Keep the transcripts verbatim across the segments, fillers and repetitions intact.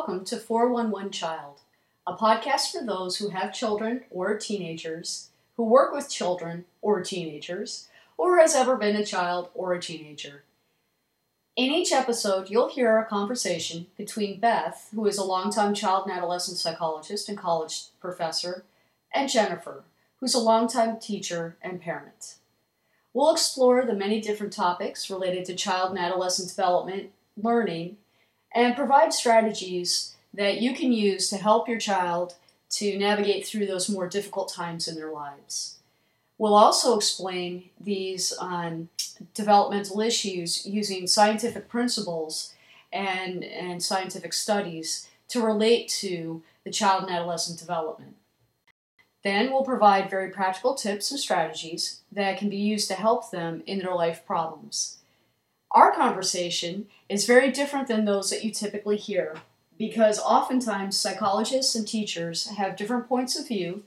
Welcome to four one one Child, a podcast for those who have children or teenagers, who work with children or teenagers, or has ever been a child or a teenager. In each episode, you'll hear a conversation between Beth, who is a longtime child and adolescent psychologist and college professor, and Jennifer, who's a longtime teacher and parent. We'll explore the many different topics related to child and adolescent development, learning, and provide strategies that you can use to help your child to navigate through those more difficult times in their lives. We'll also explain these um, developmental issues using scientific principles and, and scientific studies to relate to the child and adolescent development. Then we'll provide very practical tips and strategies that can be used to help them in their life problems. Our conversation is very different than those that you typically hear because oftentimes psychologists and teachers have different points of view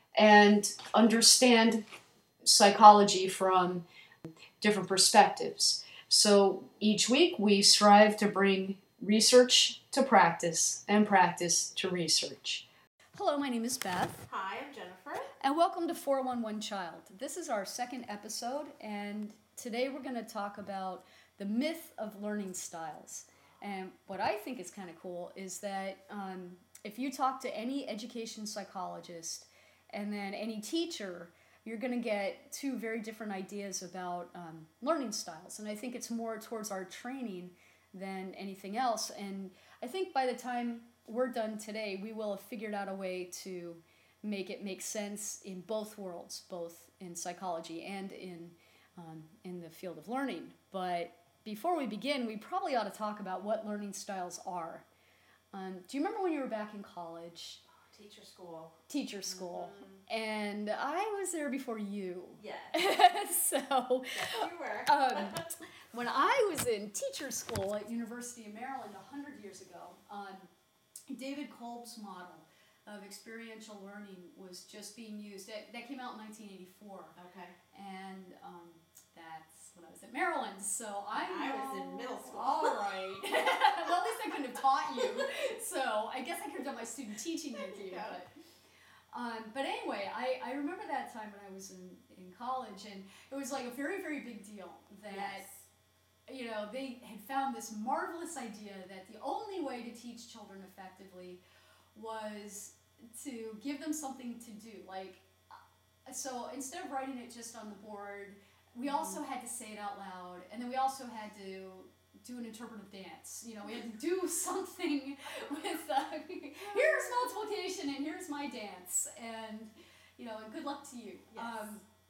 and understand psychology from different perspectives. So each week we strive to bring research to practice and practice to research. Hello, my name is Beth. Hi, I'm Jennifer. And welcome to four one one Child. This is our second episode, and today we're going to talk about the myth of learning styles. And what I think is kind of cool is that um, if you talk to any education psychologist and then any teacher, you're going to get two very different ideas about um, learning styles. And I think it's more towards our training than anything else. And I think by the time we're done today, we will have figured out a way to make it make sense in both worlds, both in psychology and in um, in the field of learning. But before we begin, we probably ought to talk about what learning styles are. Um, do you remember when you were back in college? Teacher school. Teacher school. Mm-hmm. And I was there before you. Yes. so, yes, you were. um, when I was in teacher school at University of Maryland a hundred years ago, um, David Kolb's model of experiential learning was just being used. That, that came out in nineteen eighty-four. Okay. And um, that's when I was at Maryland. So I I know, was in middle school. All right. Well, at least I couldn't have taught you. So I guess I could have done my student teaching with you. Yeah. But, um, but anyway, I, I remember that time when I was in, in college, and it was like a very, very big deal that, Yes. you know, they had found this marvelous idea that the only way to teach children effectively was to give them something to do. Like, so instead of writing it just on the board, we also had to say it out loud, and then we also had to do an interpretive dance. You know, we had to do something with, uh, here's multiplication and here's my dance, and, you know, and good luck to you. Yes. Um,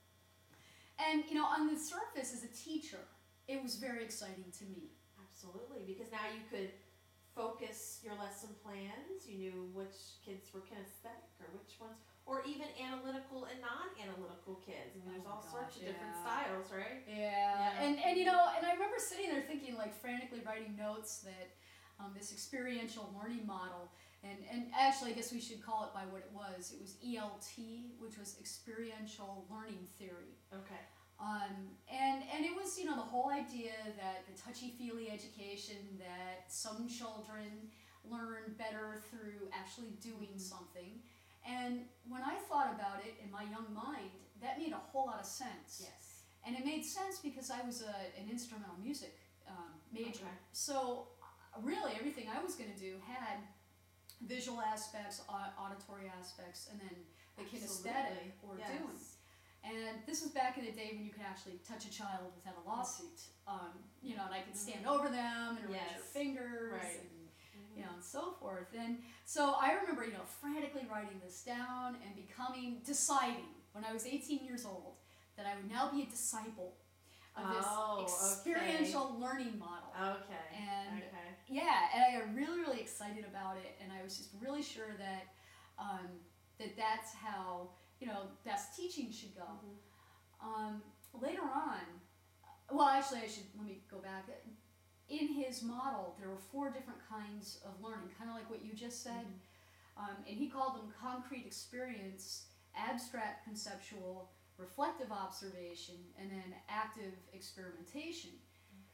and, you know, on the surface, as a teacher, it was very exciting to me. Absolutely, because now you could focus your lesson plans. You knew which kids were kinesthetic or which ones, or even analytical and non-analytical kids. And there's Oh my all gosh, sorts of yeah. different styles, right? Yeah. Yeah. and and you know, and I remember sitting there thinking, like, frantically writing notes that um, this experiential learning model, and and actually, I guess we should call it by what it was. It was E L T, which was experiential learning theory. Okay. Um, and and it was, you know, the whole idea that the touchy-feely education, that some children learn better through actually doing something. And when I thought about it in my young mind, that made a whole lot of sense. Yes. And it made sense because I was a, an instrumental music um, major. Okay. So uh, really everything I was going to do had visual aspects, au- auditory aspects, and then the kinesthetic or yes. doing. And this was back in the day when you could actually touch a child without a lawsuit. Um, you know, and I could stand over them and arrange Yes. your fingers. Right. And, you know, and so forth. And so I remember, you know, frantically writing this down and becoming, deciding when I was eighteen years old that I would now be a disciple of this Oh, experiential okay. learning model. Okay. And okay. yeah, and I got really, really excited about it, and I was just really sure that um, that that's how, you know, best teaching should go. Mm-hmm. Um, later on, well, actually, I should let me go back. In his model, there were four different kinds of learning, kind of like what you just said. Mm-hmm. Um, and he called them concrete experience, abstract conceptual, reflective observation, and then active experimentation. Okay.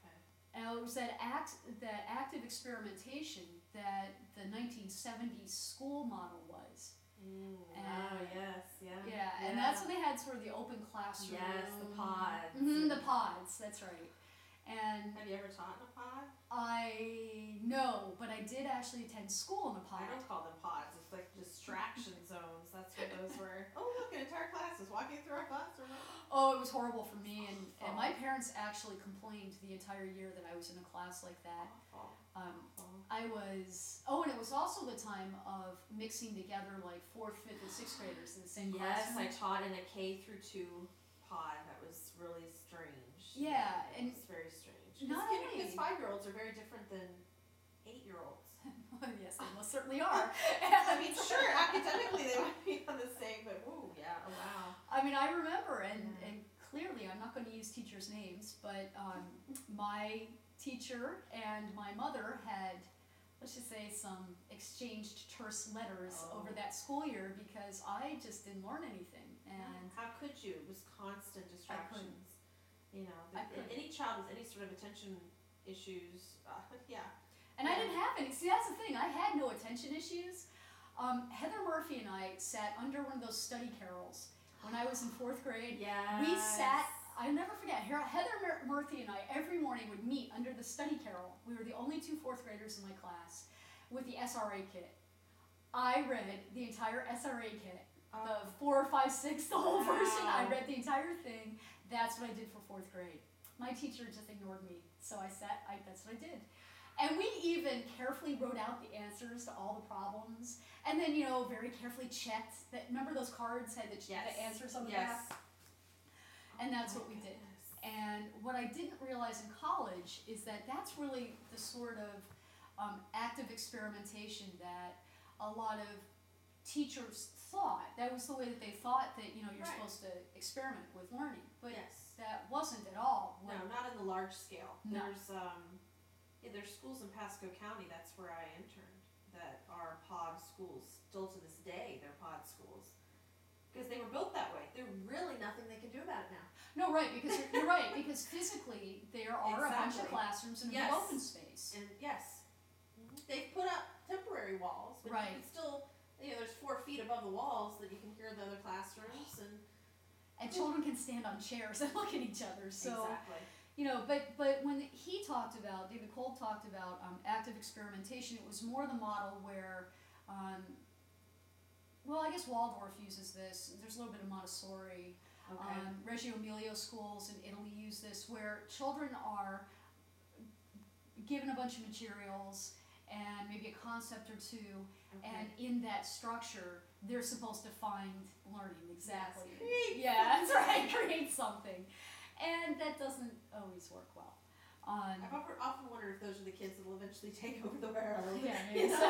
And it was that act, that active experimentation that the nineteen seventies school model was. Mm, And- oh yes, yeah. Yeah, and that's when they had sort of the open classroom. Yes, the pods. hmm the pods, that's right. And Have you ever taught in a pod? I no, but I did actually attend school in a pod. I don't call them pods. It's like distraction zones. That's what those were. Oh, look, an entire class is walking through our classroom. Oh, it was horrible for me, and, and my Awful. parents actually complained the entire year that I was in a class like that. Awful. Um, Awful. I was, oh, and it was also the time of mixing together like fourth, fifth, and sixth graders in the same Yes, classroom. I taught in a K through two pod. That was really strange. Yeah, it and was very strange. not only- Because five-year-olds are very different than eight-year-olds. Yes, they most certainly are. I mean, sure, academically they might be on the same, but ooh, yeah, oh wow. I mean, I remember, and, Yeah. and clearly, I'm not going to use teachers' names, but um, my teacher and my mother had, let's just say, some exchanged terse letters Oh. over that school year because I just didn't learn anything. And How could you? It was constant distractions. You know, I the, couldn't. any child with any sort of attention issues, uh, yeah. And I didn't have any. See, that's the thing. I had no attention issues. Um, Heather Murphy and I sat under one of those study carols when I was in fourth grade. Yes. We sat, I'll never forget, Her- Heather Mur- Murphy and I every morning would meet under the study carol. We were the only two fourth graders in my class with the S R A kit. I read the entire S R A kit. The four, five, six, the whole Wow. version. I read the entire thing. That's what I did for fourth grade. My teacher just ignored me, so I sat. I, that's what I did. And we even carefully wrote out the answers to all the problems, and then you know very carefully checked that. Remember those cards had the, Yes. the answers on the Yes. back, and that's Oh what we my did. goodness. And what I didn't realize in college is that that's really the sort of um, active experimentation that a lot of teachers thought. That was the way that they thought that you know you're Right. supposed to experiment with learning, but Yes. that wasn't at all. what- No, not in the large scale. No. There's um, yeah, there's schools in Pasco County. That's where I interned. That are pod schools. Still to this day, they're pod schools because they were built that way. There's really nothing they can do about it now. No, right, because you're, you're right, because physically there are a bunch of Exactly. classrooms in a Yes. big open space. And yes, they've put up temporary walls, but Right. you can still, you know, there's four feet above the walls that you can hear the other classrooms and And children can stand on chairs and look at each other. So exactly. you know, but but when he talked about, David Kolb talked about um, active experimentation, it was more the model where, um, well, I guess Waldorf uses this. There's a little bit of Montessori. Okay. Um, Reggio Emilia schools in Italy use this, where children are given a bunch of materials and maybe a concept or two, Okay. and in that structure, they're supposed to find learning exactly. Create Yeah, that's right, create something. And that doesn't always work well. Um, I've often, often wondered if those are the kids that will eventually take over the world. yeah, You maybe know?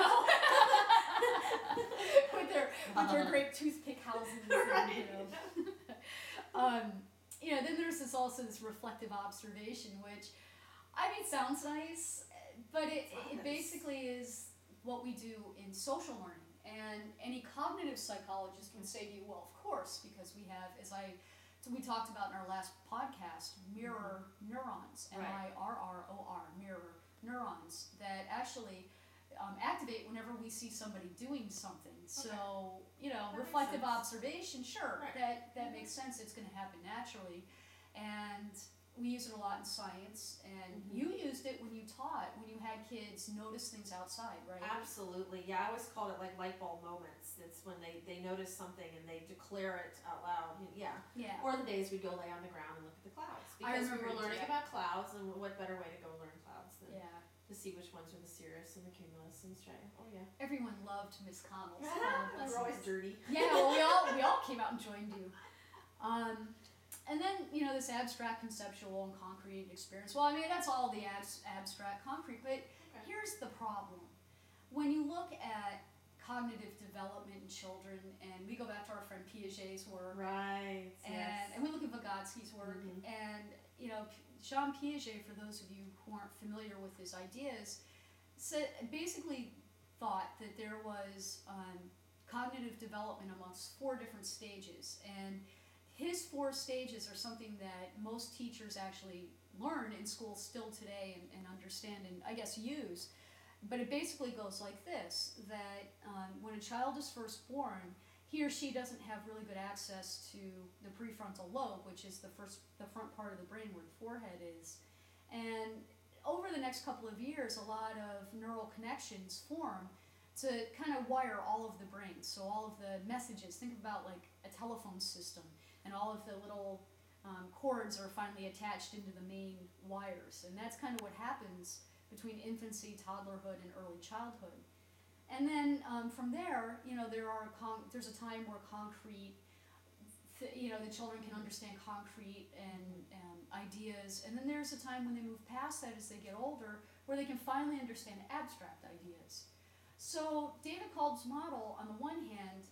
so. with their with their great toothpick houses. Right. And, you know. um, you know, then there's this also this reflective observation, which I mean sounds nice, but it, It's not it nice. basically is what we do in social learning. And any cognitive psychologist would say to you, well, of course, because we have, as I so we talked about in our last podcast, mirror neurons, M I R R O R, mirror neurons, that actually um, activate whenever we see somebody doing something. So, you know, That makes reflective sense. observation, sure, Right. that, that Mhm. makes sense, it's going to happen naturally. And we use it a lot in science, and Mhm. you used it when you taught, when you had kids notice things outside, right? Absolutely. Yeah, I always called it like light bulb moments. It's when they, they notice something and they declare it out loud. Yeah. Yeah. Or the days we'd go lay on the ground and look at the clouds. I Because we remember were you did learning that. about clouds, and what better way to go learn clouds than Yeah. to see which ones are the cirrus and the cumulus and strata. Oh yeah. Everyone loved Miss Connell's. We're always dirty. Yeah, well, we all we all came out and joined you. Um, and then you know this abstract, conceptual, and concrete experience. Well, I mean that's all the abs- abstract, concrete. But Okay. here's the problem: when you look at cognitive development in children, and we go back to our friend Piaget's work, Right. and yes. and we look at Vygotsky's work, Mhm. and you know Jean Piaget, for those of you who aren't familiar with his ideas, said basically thought that there was um, cognitive development amongst four different stages, and his four stages are something that most teachers actually learn in school still today and, and understand and I guess use. But it basically goes like this, that um, when a child is first born, he or she doesn't have really good access to the prefrontal lobe, which is the first, the front part of the brain where the forehead is. And over the next couple of years, a lot of neural connections form to kind of wire all of the brain. So all of the messages, think about like a telephone system, and all of the little um, cords are finally attached into the main wires. And that's kind of what happens between infancy, toddlerhood, and early childhood. And then um, from there, you know, there are con- there's a time where concrete, th- you know, the children can understand concrete and um, ideas. And then there's a time when they move past that as they get older, where they can finally understand abstract ideas. So David Kolb's model, on the one hand,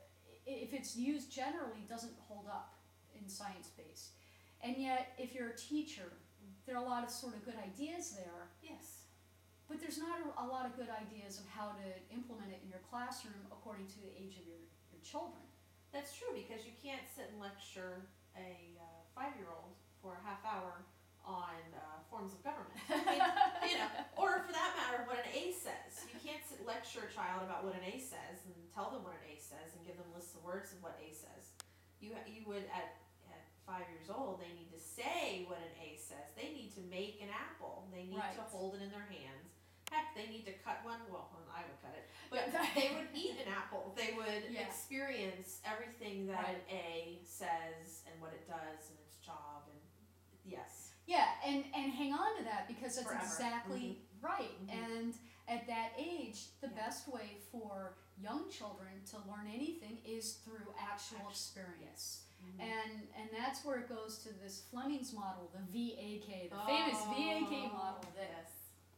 if it's used generally, doesn't hold up in science-based. And yet, if you're a teacher, there are a lot of sort of good ideas there. Yes. But there's not a, a lot of good ideas of how to implement it in your classroom according to the age of your, your children. That's true, because you can't sit and lecture a uh, five-year-old for a half hour on uh, forms of government. I mean, you know, or for that matter, what an A says. You can't sit lecture a child about what an A says and tell them what an A says and give them lists of words of what A says. You you would at at five years old, they need to say what an A says. They need to make an apple. They need Right. to hold it in their hands. Heck, they need to cut one. Well, I would cut it, but they would eat an apple. They would Yeah. experience everything that Right. an A says and what it does and its job. And yes. Yeah, and, and hang on to that, because that's Forever. exactly right. Mhm. And at that age, the Yeah. best way for young children to learn anything is through actual Actu- experience. Mhm. And and that's where it goes to this Fleming's model, the V A K, the famous V A K model that Yes.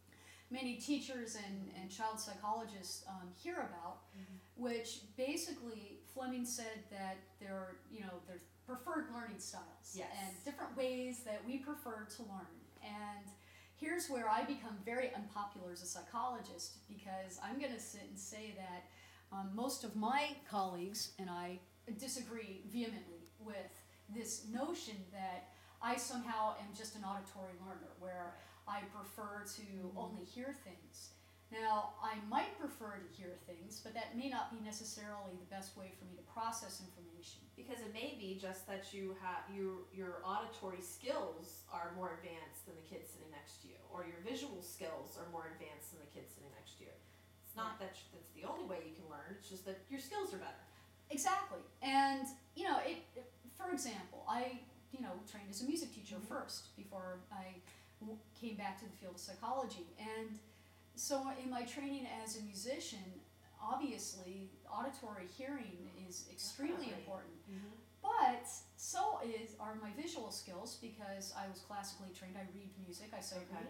many teachers and, and child psychologists um, hear about, Mhm. which basically Fleming said that there are, you know, there's preferred learning styles Yes. and different ways that we prefer to learn. And here's where I become very unpopular as a psychologist, because I'm going to sit and say that um, most of my colleagues and I disagree vehemently with this notion that I somehow am just an auditory learner, where I prefer to Mhm. only hear things. Now, I might prefer to hear things, but that may not be necessarily the best way for me to process information. Because it may be just that you have your your auditory skills are more advanced than the kid sitting next to you, or your visual skills are more advanced than the kid sitting next to you. It's not that that's the only way you can learn. It's just that your skills are better. Exactly. And, you know, it, it for example, I, you know, trained as a music teacher Mhm. first before I w- came back to the field of psychology. And so in my training as a musician, obviously auditory hearing is extremely Definitely. important. Mm-hmm. But so is are my visual skills, because I was classically trained. I read music, I sight Okay. read,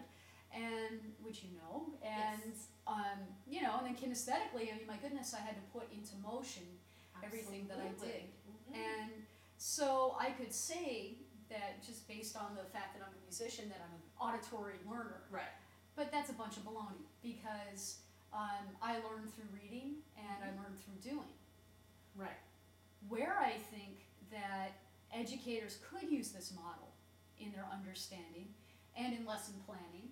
and which you know, and Yes. um, you know, and then kinesthetically, I mean, my goodness, I had to put into motion everything that I did. Mhm. And so I could say that, just based on the fact that I'm a musician, that I'm an auditory learner. Right. But that's a bunch of baloney, because um, I learn through reading and I learn through doing. Right. Where I think that educators could use this model in their understanding and in lesson planning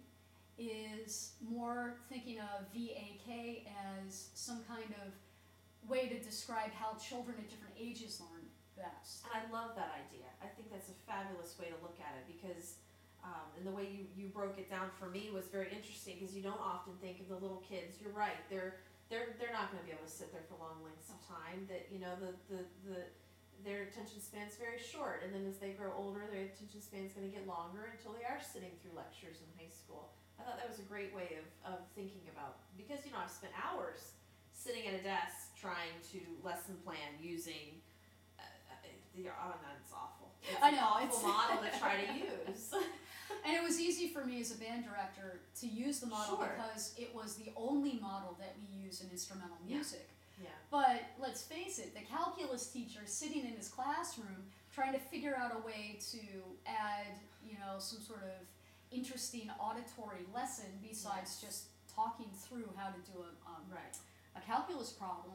is more thinking of V A K as some kind of way to describe how children at different ages learn best. And I love that idea. I think that's a fabulous way to look at it, because um, and the way you, you broke it down for me was very interesting, because you don't often think of the little kids. You're right. They're they're they're not going to be able to sit there for long lengths of time. That you know the the, the their attention span's very short, and then as they grow older, their attention span's going to get longer until they are sitting through lectures in high school. I thought that was a great way of, of thinking about, because you know I've spent hours sitting at a desk trying to lesson plan using uh, uh, the oh that's awful. It's I an know, awful it's- model to try to use. And it was easy for me as a band director to use the model Sure. because it was the only model that we use in instrumental Yeah. music. Yeah. But let's face it, the calculus teacher is sitting in his classroom trying to figure out a way to add, you know, some sort of interesting auditory lesson besides Yes. just talking through how to do a, um, Right. a calculus problem.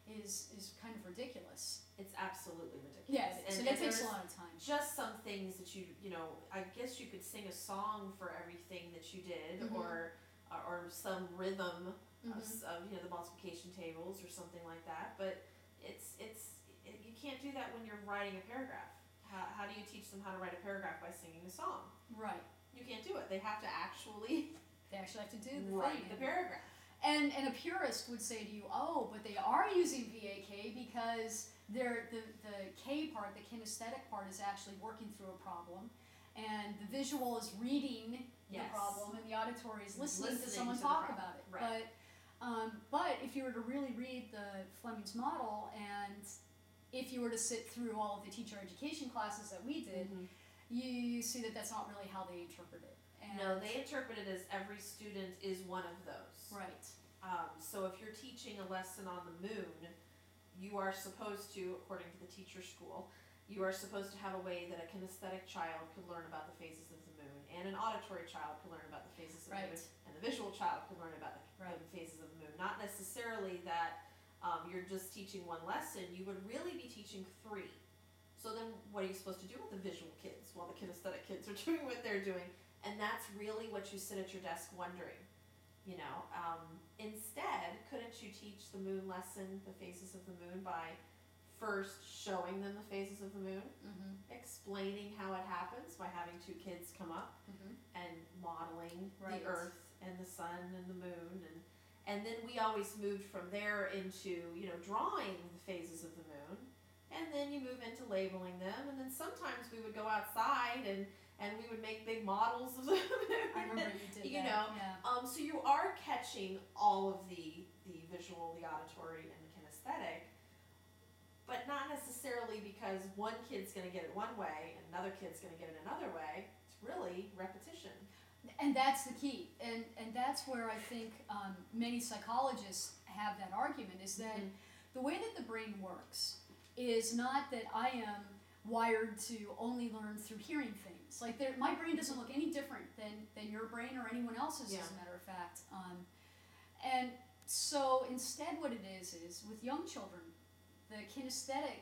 is is kind of ridiculous. It's absolutely ridiculous. Yeah, it is. And, and it and takes a lot of time. Just some things that you, you know, I guess you could sing a song for everything that you did, Mhm. or or some rhythm Mhm. of, of, you know, the multiplication tables or something like that. But it's it's it, you can't do that when you're writing a paragraph. How how do you teach them how to write a paragraph by singing a song? Right. You can't do it. They have to actually They actually have to do the write thing. the paragraph. And and a purist would say to you, oh, but they are using V A K because they're, the, the K part, the kinesthetic part, is actually working through a problem. And the visual is reading Yes. the problem, and the auditory is listening, Listening to someone to the talk problem. about it. Right. But, um, but if you were to really read the Fleming's model, and if you were to sit through all of the teacher education classes that we did, Mhm. you, you see that that's not really how they interpret it. And No, they interpret it as every student is one of those. Right. Um, so if you're teaching a lesson on the moon, you are supposed to, according to the teacher school, you are supposed to have a way that a kinesthetic child could learn about the phases of the moon, and an auditory child could learn about the phases of Right. the moon, and the visual child could learn about the, Right. the phases of the moon. Not necessarily that um, you're just teaching one lesson, you would really be teaching three. So then what are you supposed to do with the visual kids while the kinesthetic kids are doing what they're doing? And that's really what you sit at your desk wondering. You know, um, instead, couldn't you teach the moon lesson, the phases of the moon, by first showing them the phases of the moon, Mm-hmm. explaining how it happens by having two kids come up Mm-hmm. and modeling Right. the earth and the sun and the moon, and and then we always moved from there into, you know, drawing the phases of the moon, and then you move into labeling them, and then sometimes we would go outside and and we would make big models of the moon. I remember you did You that. know, Yeah. Um, so you are catching all of the the visual, the auditory, and the kinesthetic, but not necessarily because one kid's going to get it one way and another kid's going to get it another way. It's really repetition. And that's the key, and and that's where I think um, many psychologists have that argument, is that Mhm. the way that the brain works is not that I am wired to only learn through hearing things. Like there, my brain doesn't look any different than than your brain or anyone else's, Yeah. as a matter of fact. Um, and so instead, what it is is with young children, the kinesthetic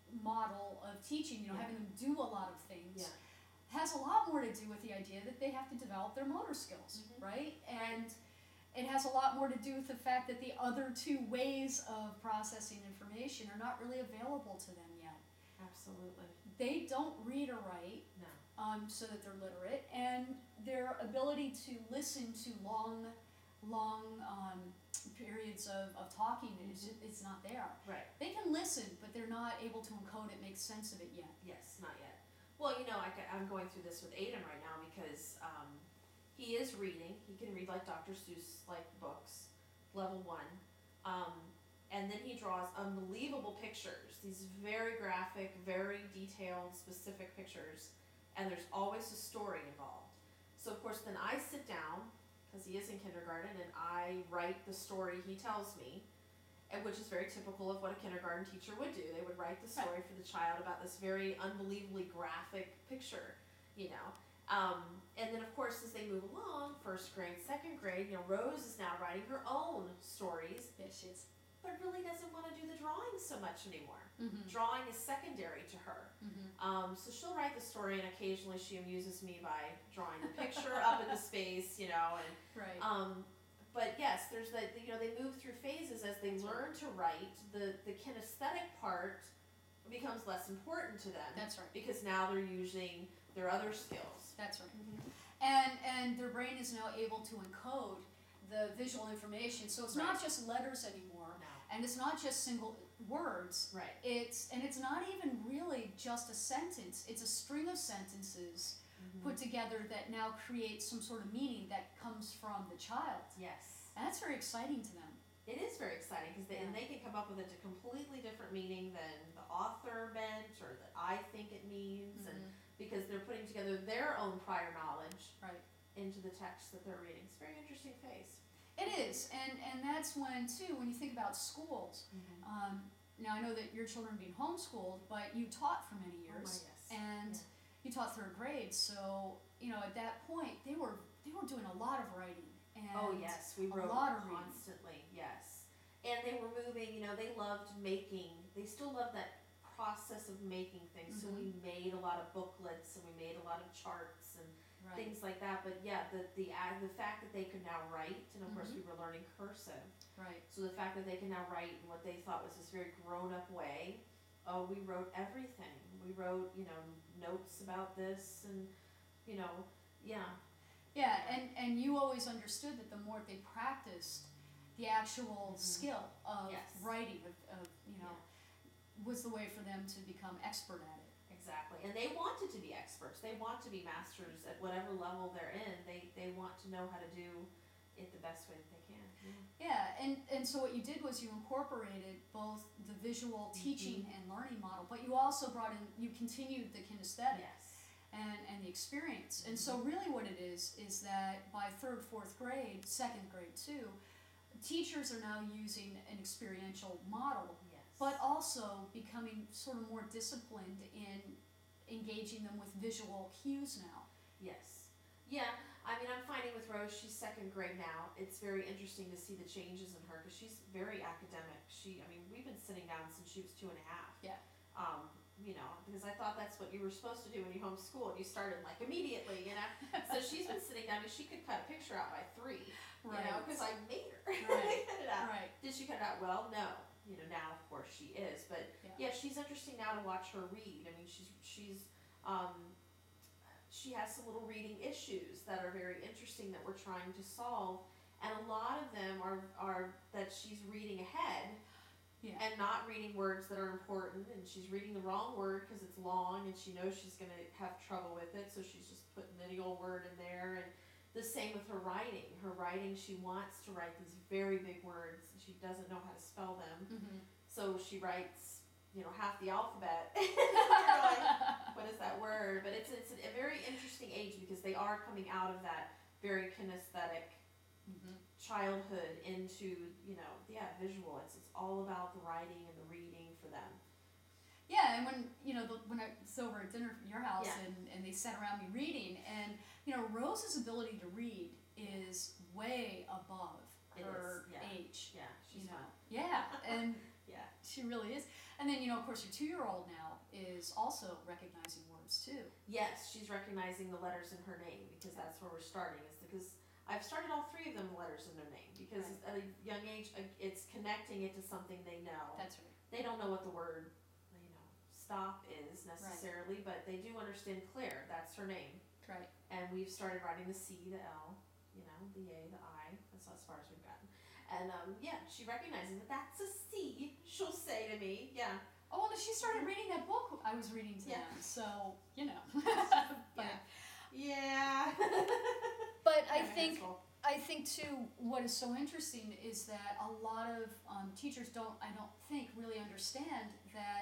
model of teaching, you know, Yeah. having them do a lot of things, Yeah. has a lot more to do with the idea that they have to develop their motor skills, Mhm. right? And it has a lot more to do with the fact that the other two ways of processing information are not really available to them yet. Absolutely. They don't read or write, No. um, so that they're literate, and their ability to listen to long, long um, periods of, of talking is Mhm. it's not there. Right. They can listen, but they're not able to encode it, make sense of it yet. Yes, not yet. Well, you know, I, ca- I'm going through this with Aiden right now because um, he is reading. He can read like Doctor Seuss like books, level one. Um, and then he draws unbelievable pictures, these very graphic, very detailed, specific pictures, and there's always a story involved. So of course then I sit down, because he is in kindergarten, and I write the story he tells me, and which is very typical of what a kindergarten teacher would do. They would write the story for the child about this very unbelievably graphic picture, you know. Um, and then of course as they move along, first grade, second grade, you know, Rose is now writing her own stories, Yes, she is. but really doesn't want to do the drawing so much anymore. Mm-hmm. Drawing is secondary to her. Mm-hmm. Um, so she'll write the story, and occasionally she amuses me by drawing the picture up into space, you know, and Right. um, but yes, there's the, the, you know, they move through phases as they learn to write. The, the kinesthetic part becomes less important to them. That's right. Because now they're using their other skills. That's right. And and their brain is now able to encode the visual information. So it's not Right. just letters anymore, No. and it's not just single words. Right. It's and it's not even really just a sentence. It's a string of sentences Mhm. put together that now create some sort of meaning that comes from the child. Yes. And that's very exciting to them. It is very exciting because they, and Yeah. they can come up with a completely different meaning than the author meant or that I think it means, and because they're putting together their own prior knowledge Right. into the text that they're reading. It's a very interesting phase. It is, and and that's when too, when you think about schools. Um, now I know that your children are being homeschooled, but you taught for many years, yes. and Yeah. you taught third grade. So you know at that point they were they were doing a lot of writing. And Oh yes, we a wrote lot of reading. constantly. Yes, and they were moving, you know, they loved making, they still love that process of making things. Mm-hmm. So we made a lot of booklets and we made a lot of charts and right. things like that. But yeah, the the the fact that they could now write, and of mm-hmm. course we were learning cursive. Right. So the fact that they can now write in what they thought was this very grown up way. Oh, we wrote everything. We wrote, you know, notes about this, and you know, yeah. Yeah, and and you always understood that the more they practiced, the actual mm-hmm. skill of yes. writing, of, of you know, yeah. was the way for them to become expert at it. Exactly, and they wanted to be experts. They want to be masters at whatever level they're in. They they want to know how to do it the best way that they can. Yeah, yeah and, and so what you did was you incorporated both the visual teaching mm-hmm. and learning model, but you also brought in, you continued the kinesthetic. Yes. And, and the experience. And so really what it is, is that by third, fourth grade, second grade too, teachers are now using an experiential model, yes. but also becoming sort of more disciplined in engaging them with visual cues now. Yes. Yeah, I mean, I'm finding with Rose, she's second grade now. It's very interesting to see the changes in her because she's very academic. She, I mean, we've been sitting down since she was two and a half. Yeah. Um, you know, because I thought that's what you were supposed to do when you homeschooled. You started like immediately, you know. So she's been sitting down, and she could cut a picture out by three, you right. know, because I made her. Right. cut it out. Right. Did she cut it out well? No. You know, now of course she is, but yeah. yeah, she's interesting now to watch her read. I mean, she's she's um, she has some little reading issues that are very interesting that we're trying to solve, and a lot of them are are that she's reading ahead. Yeah. And not reading words that are important, and she's reading the wrong word because it's long, and she knows she's going to have trouble with it, so she's just putting any old word in there. And the same with her writing. Her writing, she wants to write these very big words, and she doesn't know how to spell them. Mm-hmm. So she writes, you know, half the alphabet. You're like, what is that word? But it's it's a very interesting age because they are coming out of that very kinesthetic mm-hmm. childhood into, you know, yeah, visual. It's it's all about the writing and the reading for them. Yeah, and when, you know, the, when I was over at dinner at your house yeah. and, and they sat around me reading, and, you know, Rose's ability to read is way above it her yeah. age. Yeah, she's you know. fun. Yeah, and yeah. she really is. And then, you know, of course, your two-year-old now is also recognizing words, too. Yes, she's recognizing the letters in her name because that's where we're starting. Is because I've started all three of them letters in their name because right. at a young age, it's connecting it to something they know. That's right. They don't know what the word, you know, stop is necessarily, right. but they do understand Claire. That's her name. Right. And we've started writing the C, the L, you know, the A, the I. That's as far as we've gotten. And um, yeah, she recognizes that that's a C. She'll say to me, yeah. Oh, well, she started reading that book I was reading to yeah. them, so, you know. but, yeah. Yeah. But I think, I think too, what is so interesting is that a lot of um, teachers don't, I don't think, really understand that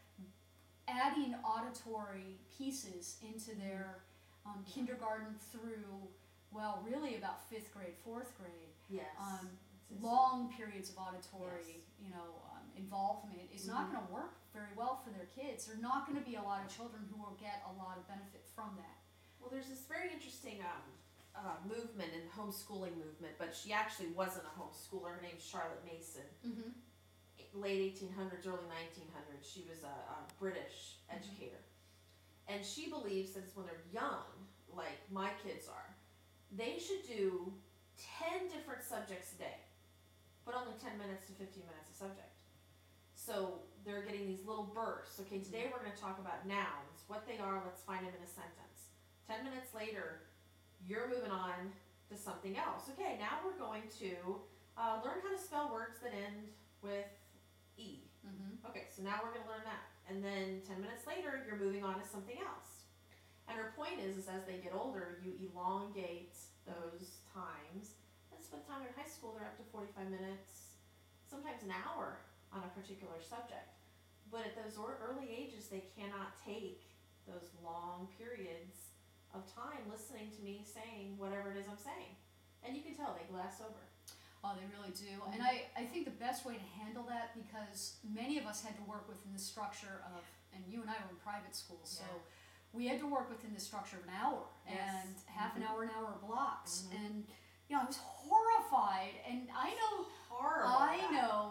adding auditory pieces into their um, kindergarten through, well, really about fifth grade, fourth grade. Yes. Um, long periods of auditory, yes. you know, um, involvement is mm-hmm. not going to work very well for their kids. There are not going to be a lot of children who will get a lot of benefit from that. Well, there's this very interesting um, uh, movement in the homeschooling movement, but she actually wasn't a homeschooler. Her name's Charlotte Mason. Mm-hmm. Late eighteen hundreds, early nineteen hundreds. She was a, a British mm-hmm. educator. And she believes that when they're young, like my kids are, they should do ten different subjects a day, but only ten minutes to fifteen minutes a subject. So they're getting these little bursts. Okay, today we're going to talk about nouns, what they are, let's find them in a sentence. Ten minutes later, you're moving on to something else. Okay, now we're going to uh, learn how to spell words that end with E. Mm-hmm. Okay, so now we're going to learn that. And then ten minutes later, you're moving on to something else. And her point is, is as they get older, you elongate those times. That's by the time they're in high school, they're up to forty-five minutes, sometimes an hour on a particular subject. But at those early ages, they cannot take those long periods of time listening to me saying whatever it is I'm saying. And you can tell they glass over. Oh, they really do. Mm-hmm. And I, I think the best way to handle that, because many of us had to work within the structure of, and you and I were in private schools, so yeah. we had to work within the structure of an hour yes. and half mm-hmm. an hour, an hour blocks. Mm-hmm. And, you know, I was horrified. And I know, Horrible. I know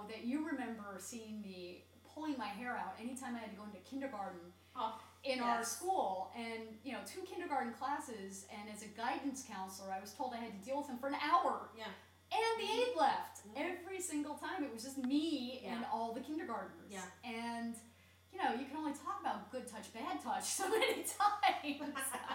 seeing me pulling my hair out anytime I had to go into kindergarten Oh, in yes. our school, and you know, two kindergarten classes, and as a guidance counselor, I was told I had to deal with them for an hour. Yeah. And the aide left Mhm. every single time. It was just me and Yeah. all the kindergartners. Yeah. And you know, you can only talk about good touch, bad touch so many times.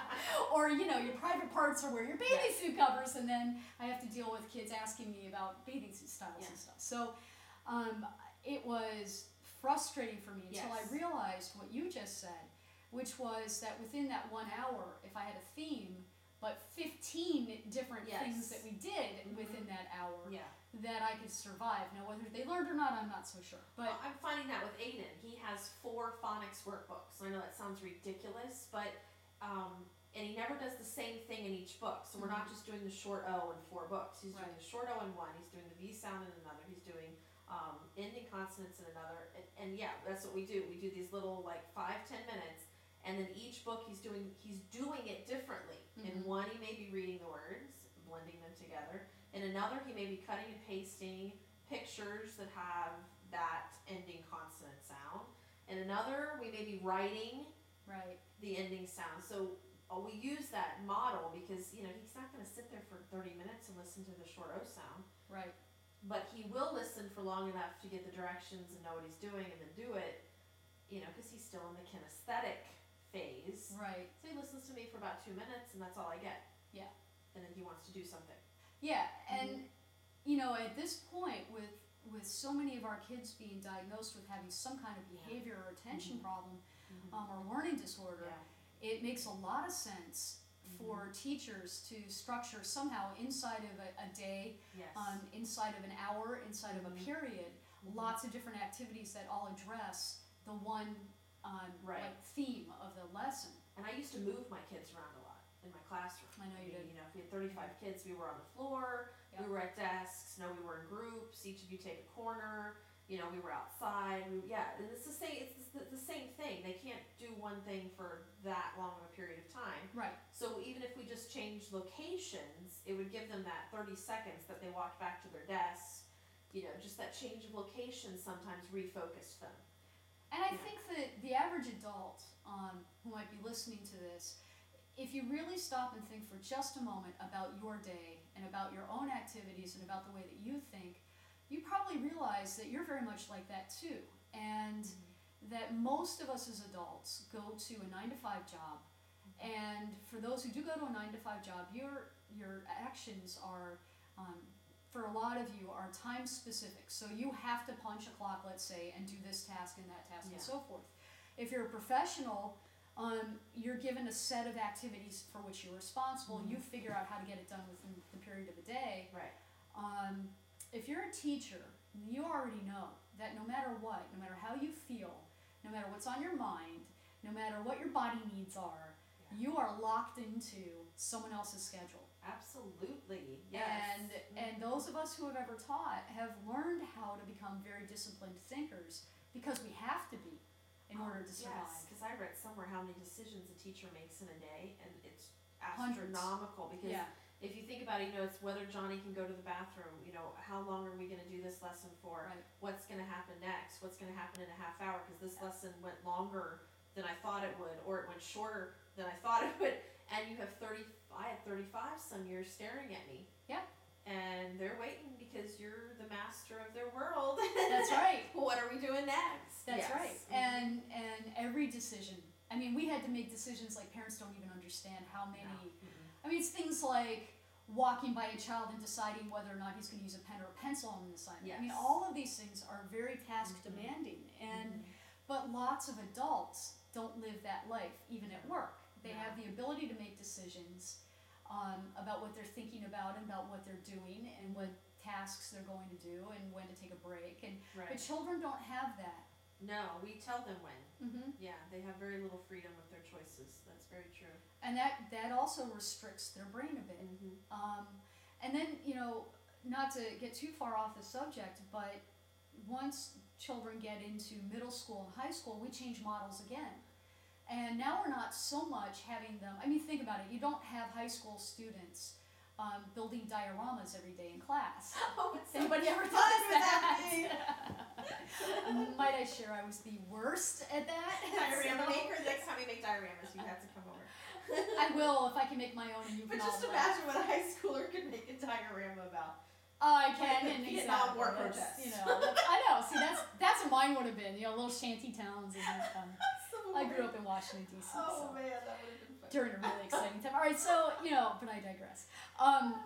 Or, you know, your private parts are where your bathing Yes. suit covers, and then I have to deal with kids asking me about bathing suit styles Yeah. and stuff. So um, it was frustrating for me until Yes. I realized what you just said, which was that within that one hour, if I had a theme, but fifteen different Yes. things that we did Mhm. within that hour, Yeah. that I could survive. Now, whether they learned or not, I'm not so sure. But Well, I'm finding that with Aiden. He has four phonics workbooks. I know that sounds ridiculous, but um, and he never does the same thing in each book. So we're not just doing the short O in four books. He's doing Right. the short O in one. He's doing the V sound in another. He's doing um, ending consonants in another. And, and yeah, that's what we do. We do these little like five ten minutes, and then each book he's doing he's doing it differently. In Mhm. one, he may be reading the words, blending them together. In another, he may be cutting and pasting pictures that have that ending consonant sound. In another, we may be writing right, the ending sound. So uh, we use that model because, you know, he's not going to sit there for thirty minutes and listen to the short O sound, right. but he will listen for long enough to get the directions and know what he's doing and then do it, you know, because he's still in the kinesthetic phase. Right. So he listens to me for about two minutes and that's all I get. Yeah. And then he wants to do something. Yeah, and you know, at this point, with with so many of our kids being diagnosed with having some kind of behavior or attention Mhm. problem Mhm. um, or learning disorder, Yeah. it makes a lot of sense for teachers to structure somehow inside of a, a day, Yes. um, inside of an hour, inside of a Mhm. period, Mhm. lots of different activities that all address the one um, Right. like theme of the lesson. And I used to move my kids around a lot in my classroom. I know you mean, did. You know, if we had thirty-five kids, we were on the floor, Yeah. we were at desks, no, we were in groups, each of you take a corner, you know, we were outside, we, yeah, and it's the same, it's the, the same thing. They can't do one thing for that long of a period of time. Right. So even if we just changed locations, it would give them that thirty seconds that they walked back to their desks, you know, just that change of location sometimes refocused them. And I Yeah. think that the average adult um, who might be listening to this, if you really stop and think for just a moment about your day and about your own activities and about the way that you think, you probably realize that you're very much like that too. And that most of us as adults go to a nine to five job. And for those who do go to a nine to five job, your your actions are um, for a lot of you are time specific. So you have to punch a clock, let's say, and do this task and that task Yeah. and so forth. If you're a professional, um, you're given a set of activities for which you're responsible. Mhm. You figure out how to get it done within the period of a day. Right. Um, if you're a teacher, you already know that no matter what, no matter how you feel, no matter what's on your mind, no matter what your body needs are, Yeah. you are locked into someone else's schedule. Absolutely. Yes. And and those of us who have ever taught have learned how to become very disciplined thinkers because we have to be in order to survive. Yes, because I read somewhere how many decisions a teacher makes in a day, and it's Hundreds. astronomical. Because Yeah. if you think about it, you know, it's whether Johnny can go to the bathroom. You know, how long are we going to do this lesson for? Right. What's going to happen next? What's going to happen in a half hour? Because this lesson went longer than I thought it would, or it went shorter than I thought it would. And you have thirty. I had thirty-five some years staring at me. Yeah. And they're waiting because you're the master of their world. That's right. What are we doing next? That's Yes. right. Mhm. And and every decision. I mean, we had to make decisions like parents don't even understand how many. No. Mm-mm. I mean, it's things like walking by a child and deciding whether or not he's going to use a pen or a pencil on an assignment. I mean, Yes. all of these things are very task demanding, and Mhm. but lots of adults don't live that life even at work. They No. have the ability to make decisions um, about what they're thinking about and about what they're doing and what tasks they're going to do and when to take a break. And Right. but children don't have that. No, we tell them when. Mm-hmm. Yeah, they have very little freedom with their choices. That's very true. And that that also restricts their brain a bit. Mm-hmm. Um, and then, you know, not to get too far off the subject, but once children get into middle school and high school, we change models again. And now we're not so much having them, I mean, think about it, you don't have high school students um, building dioramas every day in class. Oh, it's Anybody ever fun does with that that? might I share, I was the worst at that. Diorama So- maker. Next time we make dioramas, you have to come over. I will if I can make my own and you But can just all laugh. imagine what a high schooler could make a diorama about. I can, and Vietnam exactly. War that's, protests. You know, that's, I know. See, that's that's what mine would have been. You know, little shanty towns. And um, I grew up in Washington D C. Oh so man, that would have been fun. during a really exciting time. All right, so you know, but I digress. Um,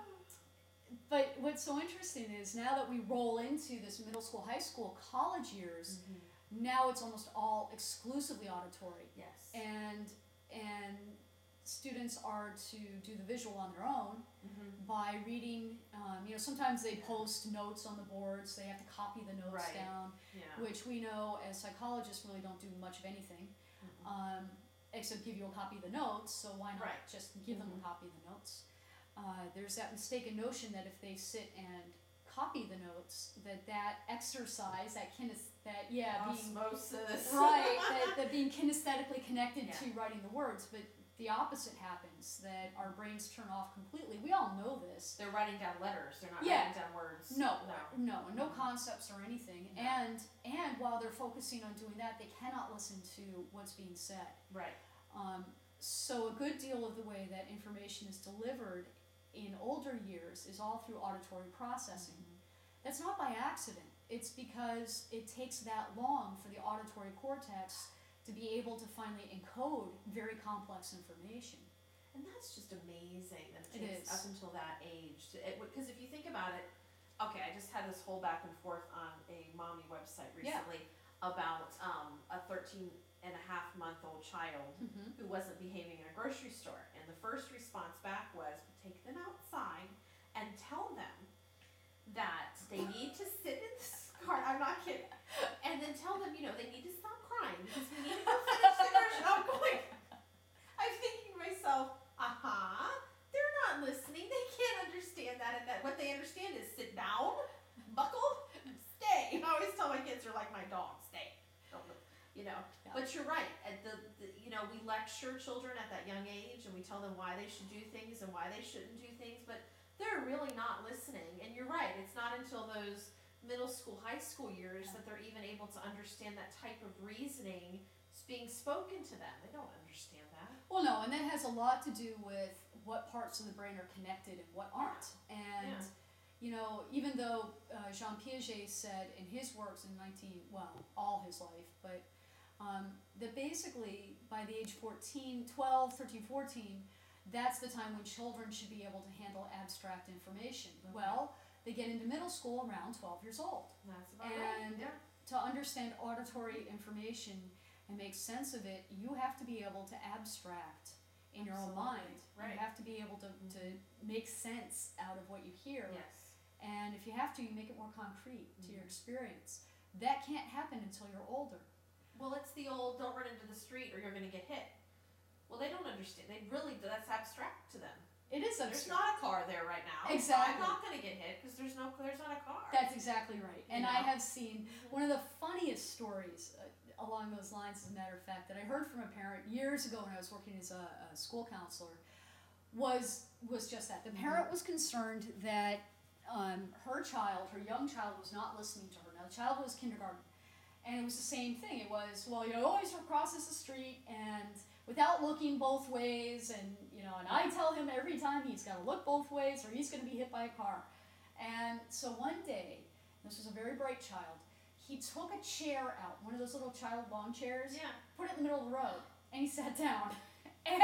but what's so interesting is now that we roll into this middle school, high school, college years, Mm-hmm. now it's almost all exclusively auditory, Yes. and and students are to do the visual on their own Mm-hmm. by reading. Um, you know, sometimes they post notes on the boards. They have to copy the notes Right. down, Yeah. which we know as psychologists really don't do much of anything, Mhm. um, except give you a copy of the notes. So why not Right. just give them Mhm. a copy of the notes? Uh, there's that mistaken notion that if they sit and copy the notes, that that exercise, that kines- that yeah, being Osmosis. right, that, that being kinesthetically connected Yeah. to writing the words, but the opposite happens, that our brains turn off completely. We all know this. They're writing down letters. They're not Yeah. writing down words. No, No. no, no concepts or anything. No. And and while they're focusing on doing that, they cannot listen to what's being said. Right. Um, so a good deal of the way that information is delivered in older years is all through auditory processing. Mm-hmm. That's not by accident. It's because it takes that long for the auditory cortex to be able to finally encode very complex information. And that's just amazing that it It takes is. up until that age. Because if you think about it, okay, I just had this whole back and forth on a mommy website Yeah. recently about um, a thirteen and a half month old child Mm-hmm. who wasn't behaving in a grocery store. And the first response back was, take them outside and tell them that they need to sit in this car. I'm not kidding. And then tell them, you know, they need to stop crying because we need to go finish dinner. And I'm going, I'm thinking to myself, uh-huh, they're not listening. They can't understand that. And that what they understand is sit down, buckle, stay. And I always tell my kids, they're like my dog, stay. Don't move. You know, Yeah. but you're right. At the, the, you know, we lecture children at that young age, and we tell them why they should do things and why they shouldn't do things, but they're really not listening. And you're right. It's not until those middle school, high school years Yeah. that they're even able to understand that type of reasoning being spoken to them. They don't understand that. Well, no, and that has a lot to do with what parts of the brain are connected and what aren't. And, Yeah. you know, even though uh, Jean Piaget said in his works in nineteen, well, all his life, but um, that basically by the age fourteen, twelve, thirteen, fourteen, that's the time when children should be able to handle abstract information. Okay. Well, they get into middle school around twelve years old. That's about And right. Yeah. to understand auditory information and make sense of it, you have to be able to abstract in your own Absolutely. mind. Right. You have to be able to, to make sense out of what you hear. Yes. And if you have to, you make it more concrete to your Mhm. experience. That can't happen until you're older. Well, it's the old don't run into the street or you're going to get hit. Well, they don't understand. They really, that's abstract to them. It is There's abstract. not a car there right now. Exactly. So I'm not going to get hit because there's no, there's not a car. That's exactly right. And You I know? have seen one of the funniest stories uh, along those lines, as a matter of fact, that I heard from a parent years ago when I was working as a, a school counselor, was was just that. The parent was concerned that um, her child, her young child, was not listening to her. Now, the child was kindergarten. And it was the same thing. It was, well, you know, always crosses the street and without looking both ways, and you know, and I tell him every time he's got to look both ways or he's going to be hit by a car. And so one day, this was a very bright child, he took a chair out, one of those little child lawn chairs, Yeah. put it in the middle of the road, and he sat down. And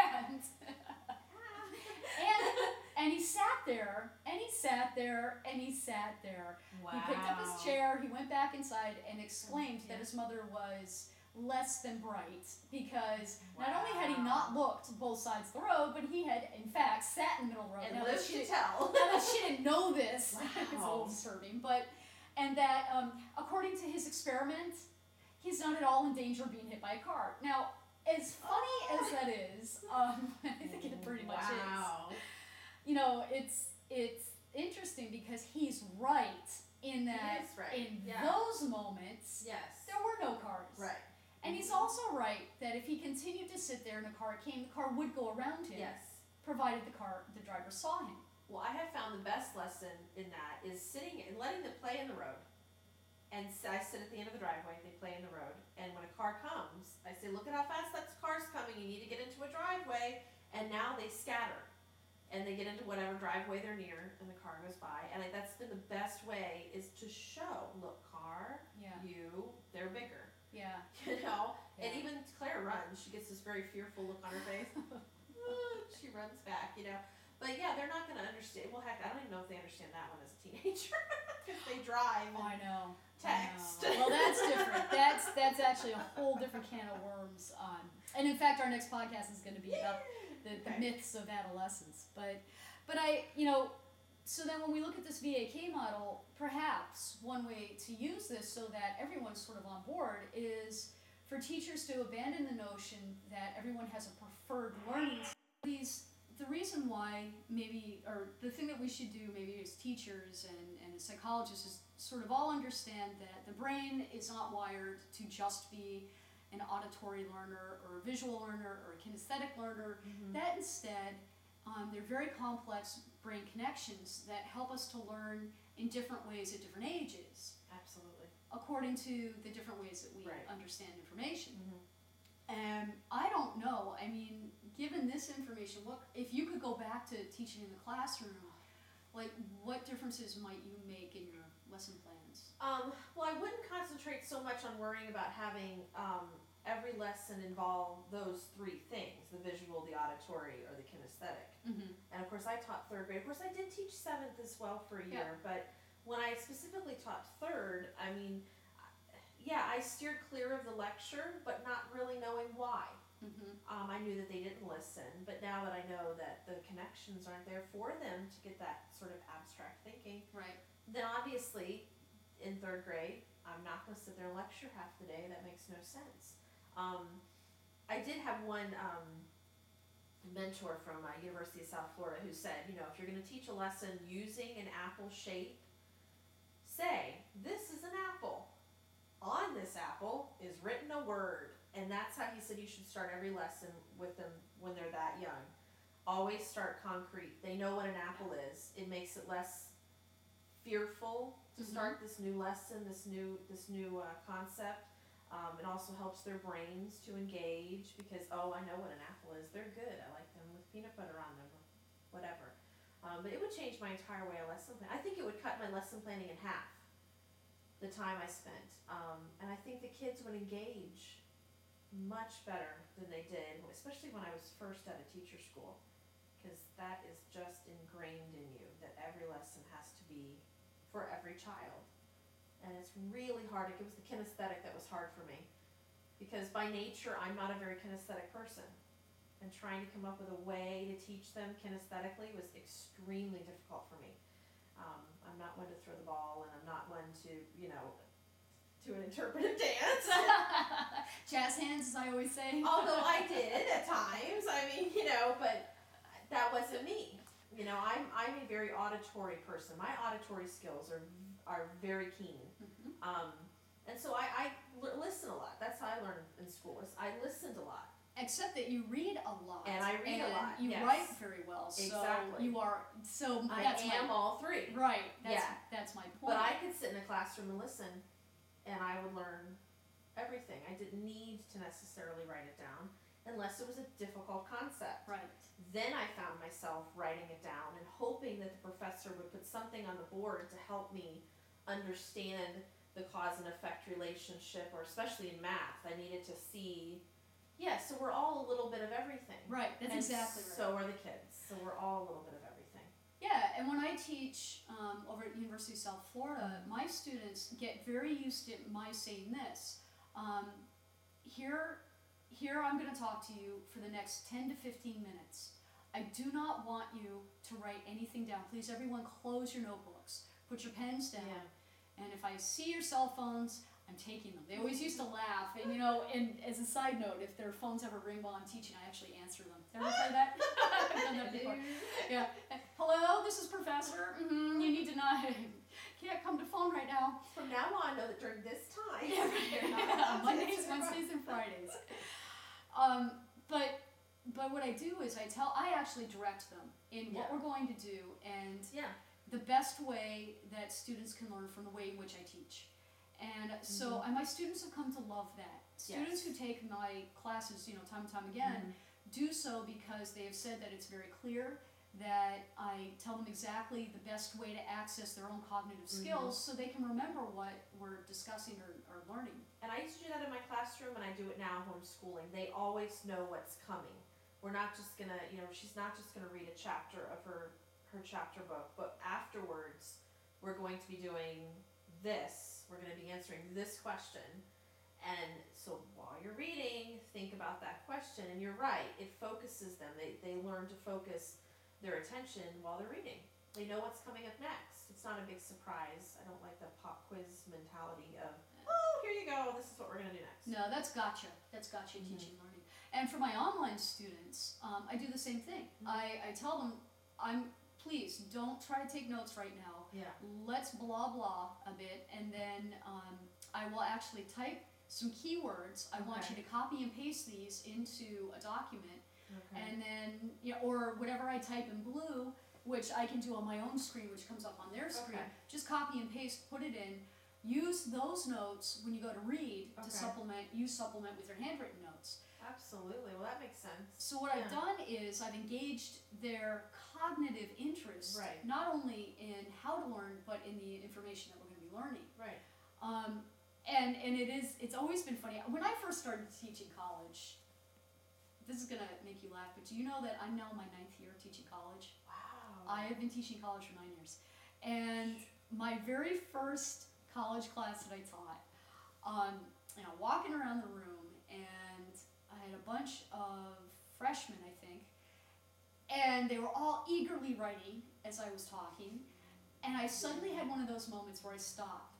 and and he sat there, and he sat there, and he sat there. Wow. He picked up his chair, he went back inside, and exclaimed Yeah. that his mother was less than bright because not only had he Wow. not looked both sides of the road, but he had in fact sat in the middle of the road. And Now that lived she to didn't- tell. now that she didn't know this, it's a Wow. little disturbing, but and that um, according to his experiment, he's not at all in danger of being hit by a car. Now, as funny as that is, um, I think it pretty much is. Wow. You know, it's it's interesting because he's right in that is right, in yeah. those moments Yes. there were no cars. Right. And he's also right that if he continued to sit there and the car came, the car would go around him, Yes. provided the car the driver saw him. Well, I have found the best lesson in that is sitting and letting them play in the road. And s- I sit at the end of the driveway, they play in the say, look at how fast that car's coming, you need to get into a driveway, and now they scatter. And they get into whatever driveway they're near, and the car goes by. And I, that's been the best way, is to show, look, car, Yeah. you, they're bigger. Yeah. You know? Yeah. And even Claire runs, she gets this very fearful look on her face. She runs back, you know? But yeah, they're not going to understand. Well, heck, I don't even know if they understand that one as a teenager. Because they drive Oh, I and know. text. I know. Well, that's different. That's that's actually a whole different can of worms. On, and in fact, our next podcast is going to be about the, the Okay. myths of adolescence. But, but I, you know, so then when we look at this V A K model, perhaps one way to use this so that everyone's sort of on board is for teachers to abandon the notion that everyone has a preferred learning. These the reason why maybe, or the thing that we should do maybe as teachers and, and as psychologists is sort of all understand that the brain is not wired to just be an auditory learner or a visual learner or a kinesthetic learner. Mhm. That instead, um, they're very complex brain connections that help us to learn in different ways at different ages, Absolutely. according to the different ways that we Right. understand information. Mm-hmm. And I don't know. I mean, given this information, what if you could go back to teaching in the classroom? Like, what differences might you make in your lesson plans? Um, well, I wouldn't concentrate so much on worrying about having um, every lesson involve those three things, the visual, the auditory, or the kinesthetic. Mm-hmm. And of course I taught third grade. Of course I did teach seventh as well for a year, Yeah. but when I specifically taught third, I mean, yeah, I steered clear of the lecture, but not really knowing why. Mm-hmm. Um, I knew that they didn't listen, but now that I know that the connections aren't there for them to get that sort of abstract thinking, Right. then obviously in third grade, I'm not going to sit there and lecture half the day. That makes no sense. Um, I did have one um, mentor from uh, University of South Florida who said, you know, if you're going to teach a lesson using an apple shape, say, this is an apple. On this apple is written a word. And that's how he said you should start every lesson with them when they're that young. Always start concrete. They know what an apple is. It makes it less fearful to Mhm. start this new lesson, this new this new uh, concept. Um, it also helps their brains to engage because, oh, I know what an apple is. They're good. I like them with peanut butter on them, or whatever. Um, but it would change my entire way of lesson plan. I think it would cut my lesson planning in half, the time I spent. Um, and I think the kids would engage much better than they did, especially when I was first at a teacher school, because that is just ingrained in you, that every lesson has to be for every child. And it's really hard. It was the kinesthetic that was hard for me, because by nature I'm not a very kinesthetic person, and trying to come up with a way to teach them kinesthetically was extremely difficult for me. Um, I'm not one to throw the ball, and I'm not one to, you know, do an interpretive dance. Jazz hands, as I always say. Although I did at times, I mean, you know, but that wasn't me. You know, I'm I'm a very auditory person. My auditory skills are are very keen. Mhm. Um, and so I, I l- listen a lot. That's how I learned in school. Is I listened a lot. Except that you read a lot. And I read a and lot, You yes. write very well. So Exactly. you are, so I that's am my, all three. right, that's, Yeah. that's my point. But I could sit in a classroom and listen, and I would learn everything. I didn't need to necessarily write it down unless it was a difficult concept. Right. Then I found myself writing it down and hoping that the professor would put something on the board to help me understand the cause and effect relationship, or especially in math, I needed to see, yeah, so we're all a little bit of everything. Right, that's And exactly right. so are the kids. So we're all a little bit of everything. Yeah, and when I teach um, over at the University of South Florida, my students get very used to my saying this. Um, here, here I'm going to talk to you for the next ten to fifteen minutes. I do not want you to write anything down. Please, everyone, close your notebooks. Put your pens down. Yeah. And if I see your cell phones, I'm taking them. They always used to laugh. And, you know, and as a side note, if their phones ever ring while I'm teaching, I actually answer them. Ever play that? I've done that before. Yeah. Hello, this is Professor. Mm-hmm, you need to not, can't come to phone right now. From now on, know that during this time, Yeah, you're not yeah, allowed to Mondays, answer Wednesdays, and Fridays. Um, but but what I do is I tell, I actually direct them in what Yeah. we're going to do and Yeah. the best way that students can learn from the way in which I teach. And So Mhm. and my students have come to love that. Students Yes. who take my classes, you know, time and time again, Mhm. do so because they have said that it's very clear, that I tell them exactly the best way to access their own cognitive skills so they can remember what we're discussing or, or learning. And I used to do that in my classroom, and I do it now homeschooling. They always know what's coming. We're not just gonna, you know, she's not just gonna read a chapter of her her chapter book, but afterwards we're going to be doing this. We're going to be answering this question. And so while you're reading, think about that question. And you're right, it focuses them. They they learn to focus their attention while they're reading. They know what's coming up next. It's not a big surprise. I don't like the pop quiz mentality of, oh, here you go, this is what we're going to do next. No, that's gotcha. That's gotcha Mhm. teaching learning. And for my online students, um, I do the same thing. Mhm. I, I tell them, I'm please don't try to take notes right now. Yeah. Let's blah blah a bit, and then um, I will actually type some keywords. I want Okay. you to copy and paste these into a document, Okay. and then you know, or whatever I type in blue, which I can do on my own screen, which comes up on their screen. Okay. Just copy and paste, put it in. Use those notes when you go to read Okay. to supplement. You supplement with your handwritten notes. Absolutely. Well, that makes sense. So what I've Yeah. done is I've engaged their cognitive interest, Right. not only in how to learn, but in the information that we're going to be learning. Right. Um, and and it is it's always been funny. When I first started teaching college, this is going to make you laugh, but do you know that I'm now in my ninth year teaching college? Wow. I have been teaching college for nine years, and my very first college class that I taught, um, you know, walking around the room, and I had a bunch of freshmen, I think, and they were all eagerly writing as I was talking, and I suddenly had one of those moments where I stopped,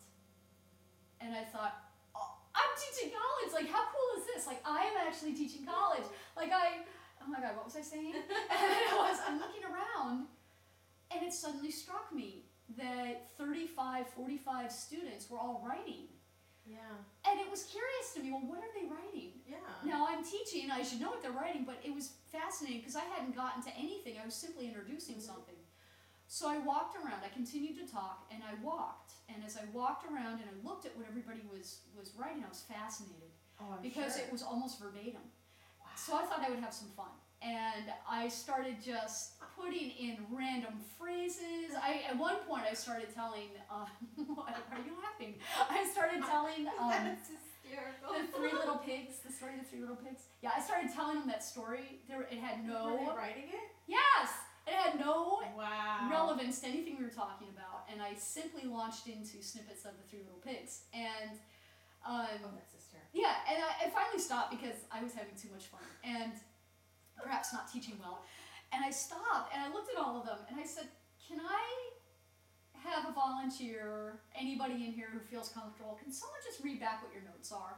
and I thought, oh, I'm teaching college, like how cool is this? Like I am actually teaching college. Like I, oh my God, what was I saying? And it was, I'm looking around, and it suddenly struck me that thirty-five, forty-five students were all writing. Yeah. And it was curious to me, well, what are they writing? Yeah. Now, I'm teaching, I should know what they're writing, but it was fascinating because I hadn't gotten to anything. I was simply introducing Mhm. something. So I walked around, I continued to talk, and I walked. And as I walked around and I looked at what everybody was, was writing, I was fascinated Oh, I'm because sure. it was almost verbatim. Wow. So I thought I would have some fun. And I started just putting in random phrases. I At one point I started telling, uh, why are you laughing? I started telling um, That's hysterical. the Three Little Pigs, the story of the Three Little Pigs. Yeah, I started telling them that story. There, it had Were no, they writing it? yes, it had no Wow. relevance to anything we were talking about. And I simply launched into snippets of the Three Little Pigs. And um, Oh, that's hysterical. yeah, and I, I finally stopped because I was having too much fun and perhaps not teaching well. And I stopped and I looked at all of them and I said, can I have a volunteer, anybody in here who feels comfortable, can someone just read back what your notes are?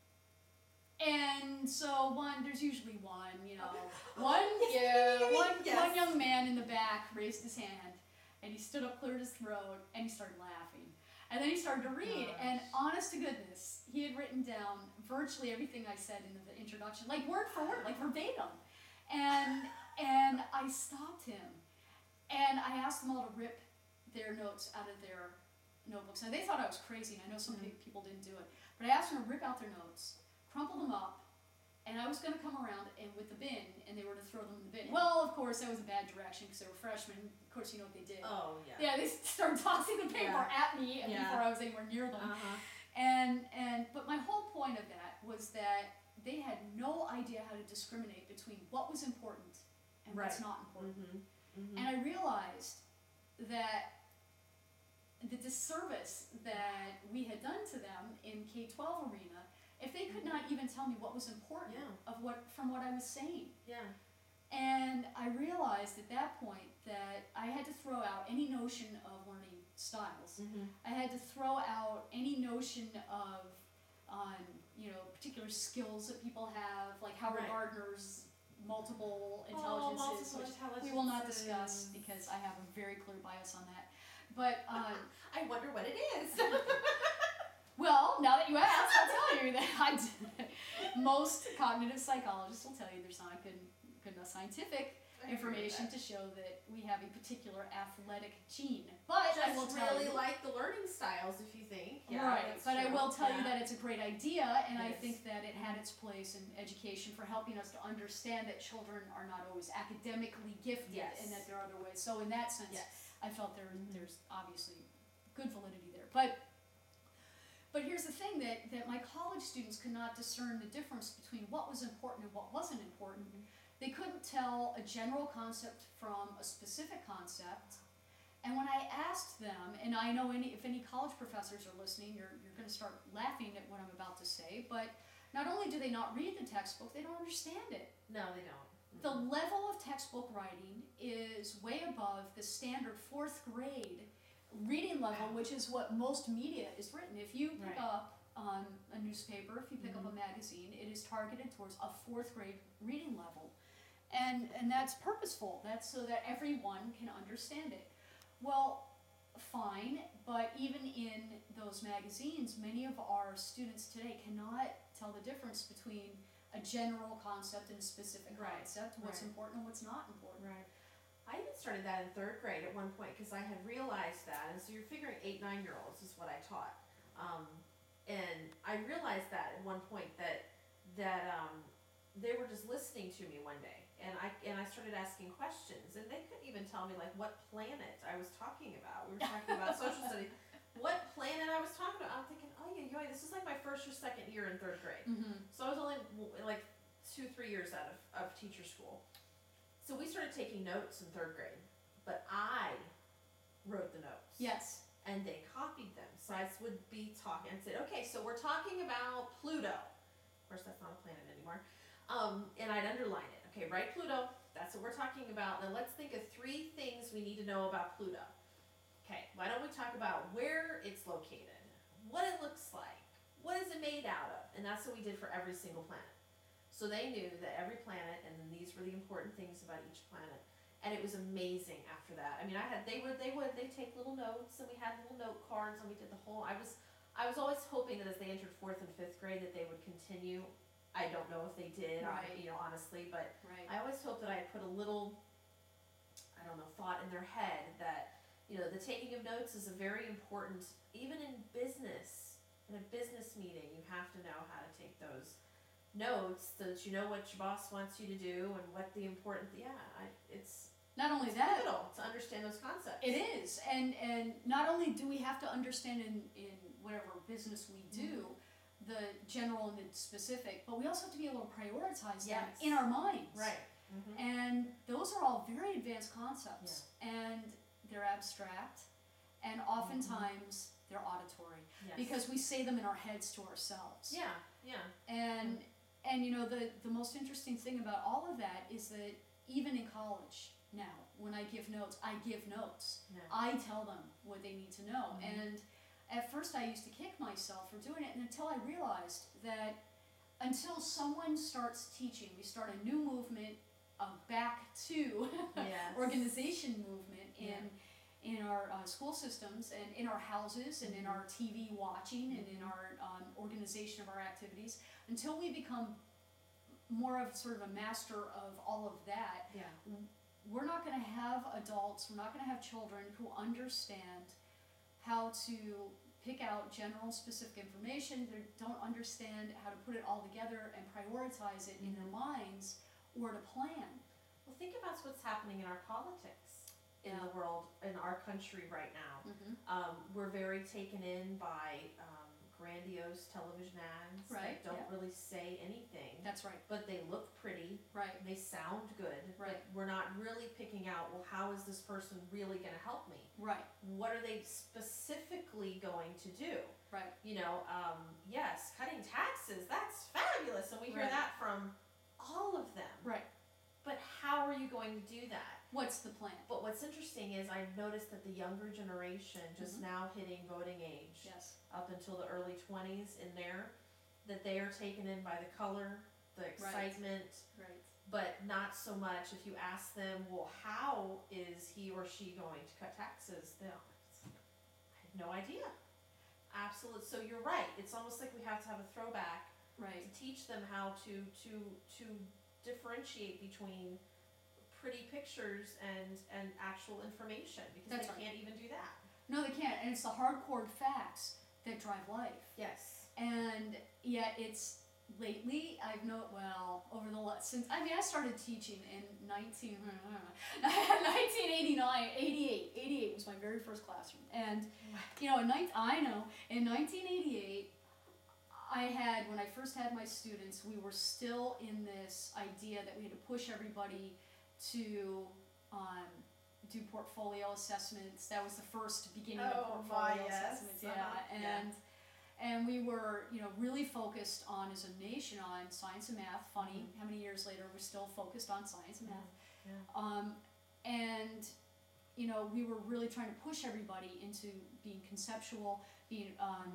And so one, there's usually one, you know, one, yeah, one, Yes. one young man in the back raised his hand, and he stood up, cleared his throat, and he started laughing. And then he started to read, Gosh. and honest to goodness, he had written down virtually everything I said in the introduction, like word for word, like verbatim. And and I stopped him, and I asked them all to rip their notes out of their notebooks. Now they thought I was crazy, and I know some Mhm. people didn't do it, but I asked them to rip out their notes, crumple them up, and I was going to come around and with the bin, and they were to throw them in the bin. Well, of course, that was a bad direction because they were freshmen. Of course, you know what they did. Oh, yeah. Yeah, they started tossing the paper Yeah. at me Yeah. before I was anywhere near them. Uh-huh. And and but my whole point of that was that they had no idea how to discriminate between what was important and what's Right. not important. Mm-hmm. Mm-hmm. And I realized that the disservice that we had done to them in K twelve arena, if they could not even tell me what was important Yeah. of what from what I was saying. Yeah. And I realized at that point that I had to throw out any notion of learning styles. Mm-hmm. I had to throw out any notion of, um, you know, particular skills that people have, like Howard Right. Gardner's multiple Oh, intelligences, multiple which we will not discuss intelligences. because I have a very clear bias on that. But, um, I wonder what it is. well, now that you asked, I'll tell you that I did. Most cognitive psychologists will tell you there's not a good, good enough scientific I agree with information that. to show that we have a particular athletic gene. But Just I will tell really you, like the learning styles, if you think. Yeah, right, that's but I true. will tell you Yeah. that it's a great idea, and It I is. think that it had its place in education for helping us to understand that children are not always academically gifted, Yes. and that there are other ways. So in that sense, Yes. I felt there there's obviously good validity there. But but here's the thing, that, that my college students could not discern the difference between what was important and what wasn't important. Mhm. They couldn't tell a general concept from a specific concept. And when I asked them, and I know any if any college professors are listening, you're you're gonna start laughing at what I'm about to say, but not only do they not read the textbook, they don't understand it. No, they don't. The level of textbook writing is way above the standard fourth grade reading level, which is what most media is written. If you pick Right. up um, a newspaper, if you pick up a magazine, it is targeted towards a fourth grade reading level. And, and that's purposeful. That's so that everyone can understand it. Well, fine, but even in those magazines, many of our students today cannot tell the difference between a general concept and a specific Right, concept, what's right. important and what's not important. Right. I even started that in third grade at one point because I had realized that, and so you're figuring eight, nine year olds is what I taught, um, and I realized that at one point that that um, they were just listening to me one day, and I and I started asking questions, and they couldn't even tell me like what planet I was talking about. We were talking about social studies. What planet I was talking about? I'm thinking, oh yeah, yeah, this is like my first or second year in third grade. Mm-hmm. So I was only w- like two, three years out of, of teacher school. So we started taking notes in third grade, but I wrote the notes. Yes. And they copied them. So I would be talking and said, okay, so we're talking about Pluto. Of course, that's not a planet anymore. Um, and I'd underline it. Okay, write Pluto. That's what we're talking about. Now let's think of three things we need to know about Pluto. Okay, why don't we talk about where it's located, what it looks like, what is it made out of? And that's what we did for every single planet. So they knew that every planet, and then these were the important things about each planet. And it was amazing after that. I mean, I had, they would, they would, they take little notes, and we had little note cards, and we did the whole, I was, I was always hoping that as they entered fourth and fifth grade that they would continue. I don't know if they did, Right. you know, honestly, but Right. I always hope that I put a little, I don't know, thought in their head that, you know, the taking of notes is a very important, even in business, in a business meeting, you have to know how to take those notes so that you know what your boss wants you to do and what the important, yeah, I, it's Not only it's that, pivotal to understand those concepts. it is, and and not only do we have to understand in in whatever business we do the general and the specific, but we also have to be able to prioritize them Yes. in our minds. Right. Mm-hmm. And those are all very advanced concepts, and they're abstract, and oftentimes they're auditory Yes. because we say them in our heads to ourselves. Yeah, yeah. And and you know the the most interesting thing about all of that is that even in college now, when I give notes, I give notes. Yeah. I tell them what they need to know. Mhm. And at first I used to kick myself for doing it, and until I realized that until someone starts teaching, we start a new movement of back to Yes. organization movement in Yeah. in our uh, school systems and in our houses and in our T V watching and in our um, organization of our activities, until we become more of sort of a master of all of that, Yeah. we're not going to have adults, we're not going to have children who understand how to pick out general specific information, they don't understand how to put it all together and prioritize it in their minds or to plan. Well, think about what's happening in our politics in Yeah. the world, in our country right now. Mm-hmm. Um, we're very taken in by um, grandiose television ads Right, that don't yeah. really say anything, That's right, but they look pretty, right, they sound good, Right. but we're not really picking out, well, how is this person really going to help me? right, What are they specifically going to do? right, You know, um, yes, cutting taxes, that's fabulous, and we hear Right. that from all of them. right. But how are you going to do that? What's the plan? But what's interesting is I've noticed that the younger generation, just Mhm. now hitting voting age, Yes, up until the early twenties in there, that they are taken in by the color, the excitement, right, but not so much if you ask them, well, how is he or she going to cut taxes? They'll, I have no idea. Absolute. So you're right. It's almost like we have to have a throwback right, to teach them how to to to differentiate between pretty pictures and, and actual information, because That's they right. can't even do that. No, they can't, and it's the hardcore facts that drive life. Yes. And yet it's lately I've known, well, over the last, since, I mean, I started teaching in nineteen, nineteen eighty-nine, eighty-eight, eighty-eight was my very first classroom. And, you know, in nine, I know, in nineteen eighty-eight, I had, when I first had my students, we were still in this idea that we had to push everybody to um, do portfolio assessments. That was the first beginning of Oh, portfolio my, yes. assessments. Yeah, Uh-huh. and Yeah. and we were, you know, really focused on, as a nation, on science and math. Funny, how many years later we're still focused on science and math. Yeah. Um, and you know, we were really trying to push everybody into being conceptual, being um,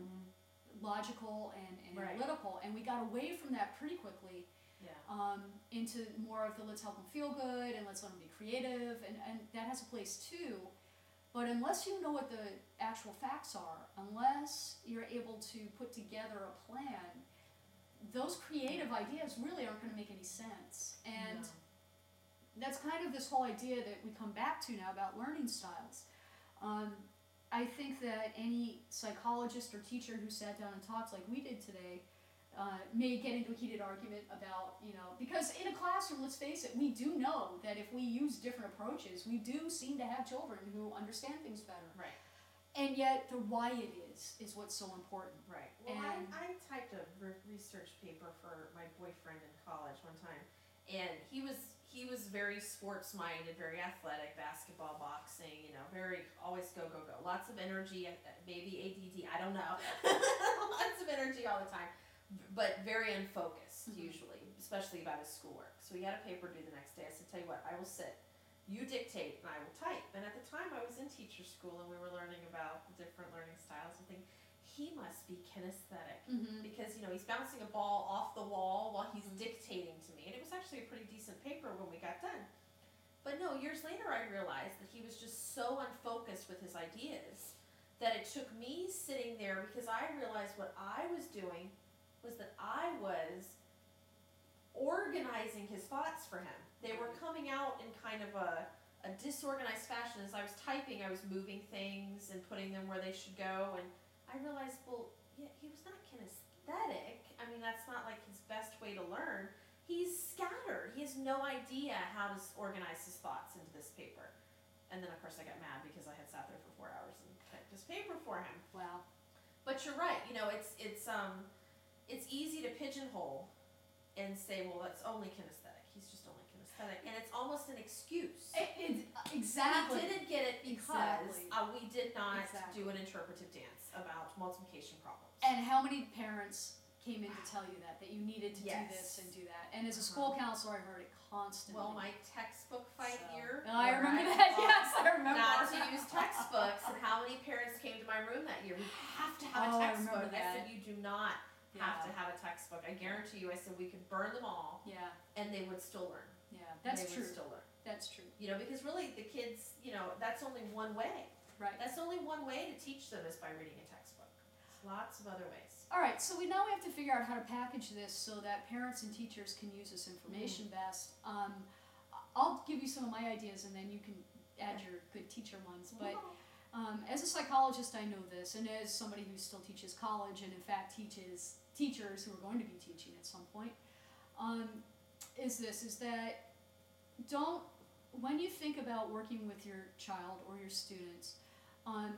logical and, and Right. analytical, and we got away from that pretty quickly Yeah. um, into more of the let's help them feel good and let's let them be creative, and, and that has a place too. But unless you know what the actual facts are, unless you're able to put together a plan, those creative ideas really aren't going to make any sense. And No. that's kind of this whole idea that we come back to now about learning styles. Um, I think that any psychologist or teacher who sat down and talked like we did today uh, may get into a heated argument about, you know, because in a classroom, let's face it, we do know that if we use different approaches, we do seem to have children who understand things better. Right. And yet the why it is, is what's so important. Right. Well, And- I, I typed a re- research paper for my boyfriend in college one time, and he was he was very sports minded, very athletic, basketball, boxing, you know, very always go go go, lots of energy, uh, maybe A D D, I don't know, lots of energy all the time, but very unfocused Mhm. usually, especially about his schoolwork. So he had a paper due the next day. I said, tell you what, I will sit. You dictate and I will type. And at the time I was in teacher school and we were learning about the different learning styles and things. He must be kinesthetic Mm-hmm. because, you know, he's bouncing a ball off the wall while he's Mhm. dictating to me. And it was actually a pretty decent paper when we got done. But no, years later I realized that he was just so unfocused with his ideas that it took me sitting there, because I realized what I was doing was that I was organizing his thoughts for him. They were coming out in kind of a, a disorganized fashion. As I was typing, I was moving things and putting them where they should go, and I realized, well, yeah, he was not kinesthetic. I mean, that's not like his best way to learn. He's scattered. He has no idea how to s- organize his thoughts into this paper. And then, of course, I got mad because I had sat there for four hours and typed this paper for him. Wow. But you're right. You know, it's it's um, it's easy to pigeonhole and say, well, that's only kinesthetic. He's just only kinesthetic, and it's almost an excuse. It, it, exactly. We didn't get it because Exactly. uh, we did not Exactly. do an interpretive dance about multiplication problems. And how many parents came in to tell you that, that you needed to Yes. do this and do that? And as a school counselor, I heard it constantly. Well, my textbook fight So- here. I where remember I that, fought yes, I remember. Not to use textbooks, and how many parents came to my room that year? We have to have Oh, a I textbook. remember I said, that. you do not have Yeah. to have a textbook. I guarantee you. I said we could burn them all, Yeah, and they would still learn. yeah, that's they true. Would still learn. That's true. You know, because really the kids, you know, that's only one way. Right. That's only one way to teach them is by reading a textbook. There's lots of other ways. All right, so we now we have to figure out how to package this so that parents and teachers can use this information best. Um, I'll give you some of my ideas, and then you can add your good teacher ones. But um, as a psychologist, I know this, and as somebody who still teaches college, and in fact teaches teachers who are going to be teaching at some point, um, is this: is that don't when you think about working with your child or your students, um,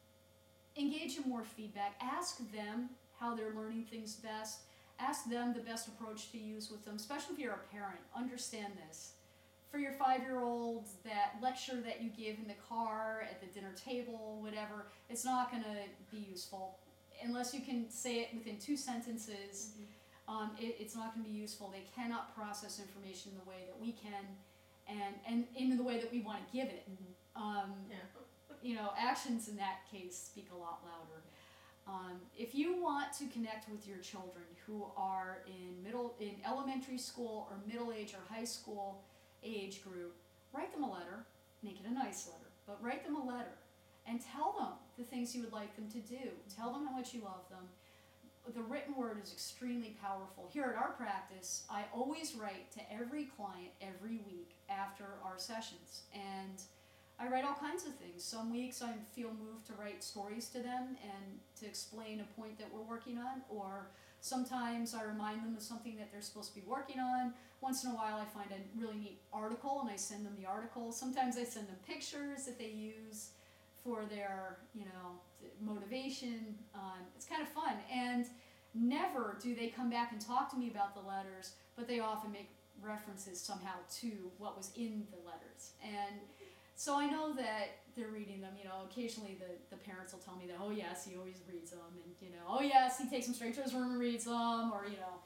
engage in more feedback. Ask them how they're learning things best. Ask them the best approach to use with them, especially if you're a parent. Understand this. For your five-year-old, that lecture that you give in the car, at the dinner table, whatever, it's not going to be useful. Unless you can say it within two sentences, um, it, it's not going to be useful. They cannot process information the way that we can, and, and in the way that we want to give it. Um, Yeah. you know, actions in that case speak a lot louder. Um, if you want to connect with your children who are in middle, in elementary school or middle age or high school age group, write them a letter. Make it a nice letter, but write them a letter and tell them the things you would like them to do. Tell them how much you love them. the written word is extremely powerful. Here at our practice, I always write to every client every week after our sessions. And I write all kinds of things. Some weeks I feel moved to write stories to them and to explain a point that we're working on, or sometimes I remind them of something that they're supposed to be working on. Once in a while I find a really neat article and I send them the article. Sometimes I send them pictures that they use for their, you know, motivation. Um, it's kind of fun. And never do they come back and talk to me about the letters, but they often make references somehow to what was in the letters. And so I know that they're reading them. You know, occasionally the, the parents will tell me that, oh yes, he always reads them, and you know, oh yes, he takes them straight to his room and reads them, or you know,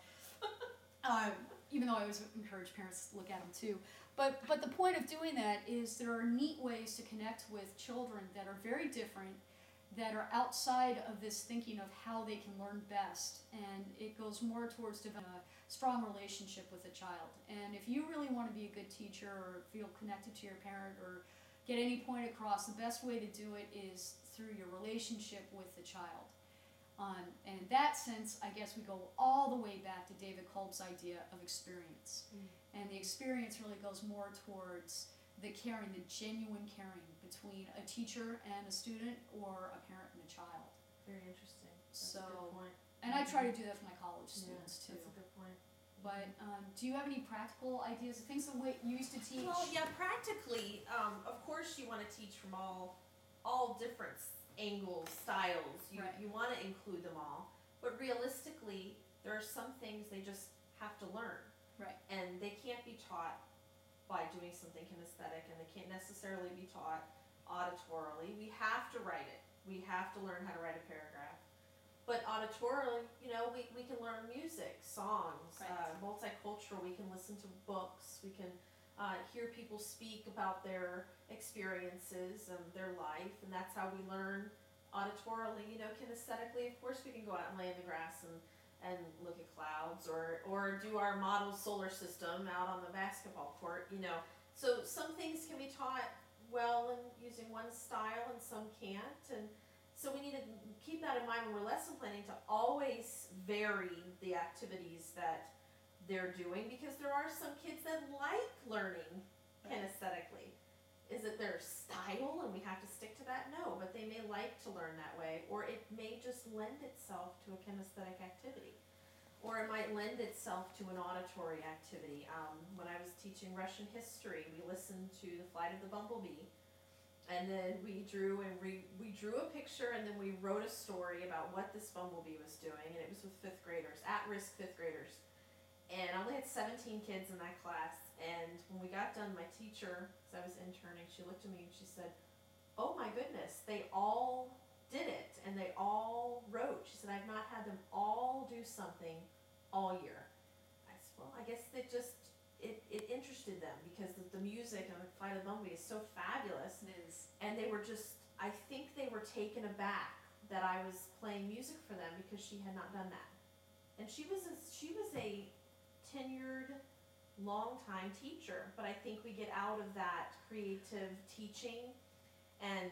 um, even though I always encourage parents to look at them too. But but the point of doing that is there are neat ways to connect with children that are very different, that are outside of this thinking of how they can learn best, and it goes more towards developing a strong relationship with a child. And if you really want to be a good teacher or feel connected to your parent or get any point across, the best way to do it is through your relationship with the child. Um, and in that sense, I guess we go all the way back to David Kolb's idea of experience. Mm. And the experience really goes more towards the caring, the genuine caring between a teacher and a student, or a parent and a child. Very interesting. That's so, a good point. And I try to do that for my college students yeah, too. That's a good point. But um, do you have any practical ideas, things that way you used to teach? Well, yeah, practically, um, of course you want to teach from all all different angles, styles. You, right. you want to include them all. But realistically, there are some things they just have to learn. Right. And they can't be taught by doing something kinesthetic, and they can't necessarily be taught auditorily. We have to write it. We have to learn how to write a paragraph. But auditorily, you know, we, we can learn music, songs, right. uh, multicultural. We can listen to books. We can uh, hear people speak about their experiences and their life, and that's how we learn auditorily. You know, kinesthetically, of course, we can go out and lay in the grass and, and look at clouds, or, or do our model solar system out on the basketball court, you know. So some things can be taught well in using one style, and some can't. And so we need to keep that in mind when we're lesson planning, to always vary the activities that they're doing, because there are some kids that like learning kinesthetically. Is it their style and we have to stick to that? No, but they may like to learn that way, or it may just lend itself to a kinesthetic activity, or it might lend itself to an auditory activity. Um, when I was teaching Russian history, we listened to The Flight of the Bumblebee, and then we drew and we, we drew a picture, and then we wrote a story about what this bumblebee was doing, and it was with fifth graders, at-risk fifth graders. And I only had seventeen kids in that class, and when we got done, my teacher, as I was interning, she looked at me and she said, "Oh my goodness, they all did it, and they all wrote." She said, "I've not had them all do something all year." I said, "Well, I guess they just, it, it interested them, because the, the music and the Flight of the Bumblebee is so fabulous." It is. And they were just, I think they were taken aback that I was playing music for them, because she had not done that. And she was a, she was a tenured, long-time teacher, but I think we get out of that creative teaching, and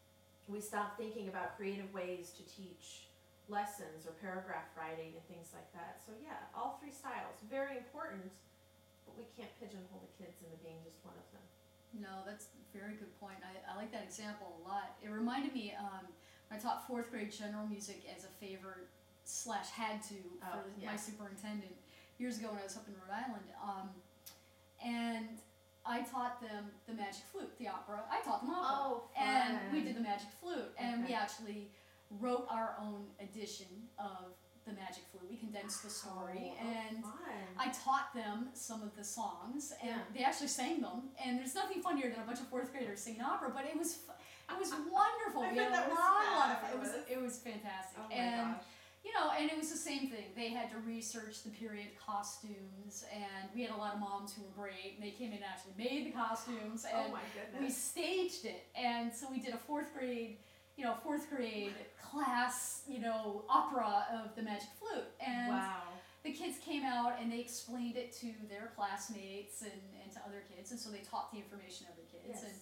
we stop thinking about creative ways to teach lessons or paragraph writing and things like that. So yeah, all three styles, very important, but we can't pigeonhole the kids into being just one of them. No, that's a very good point. I, I like that example a lot. It reminded me, um, when I taught fourth grade general music as a favor slash had to for Oh, yeah. my superintendent years ago when I was up in Rhode Island. Um, and I taught them the Magic Flute, the opera. I taught them opera. Oh, fun. And we did the Magic Flute, and Okay. we actually wrote our own edition of the Magic Flute. We condensed the story, Oh, and fun. I taught them some of the songs, and Yeah. they actually sang them. And there's nothing funnier than a bunch of fourth graders singing opera, but it was fu- it was wonderful. I We bet had that a was lot, a lot of fun. It was fabulous. it was fantastic. Oh my and gosh. you know, and it was the same thing. They had to research the period costumes, and we had a lot of moms who were great, and they came in and actually made the costumes, Oh and my we goodness. staged it. And so we did a fourth grade, you know, fourth grade class, you know, opera of the Magic Flute. And Wow. the kids came out and they explained it to their classmates and, and to other kids, and so they taught the information to other kids. Yes. And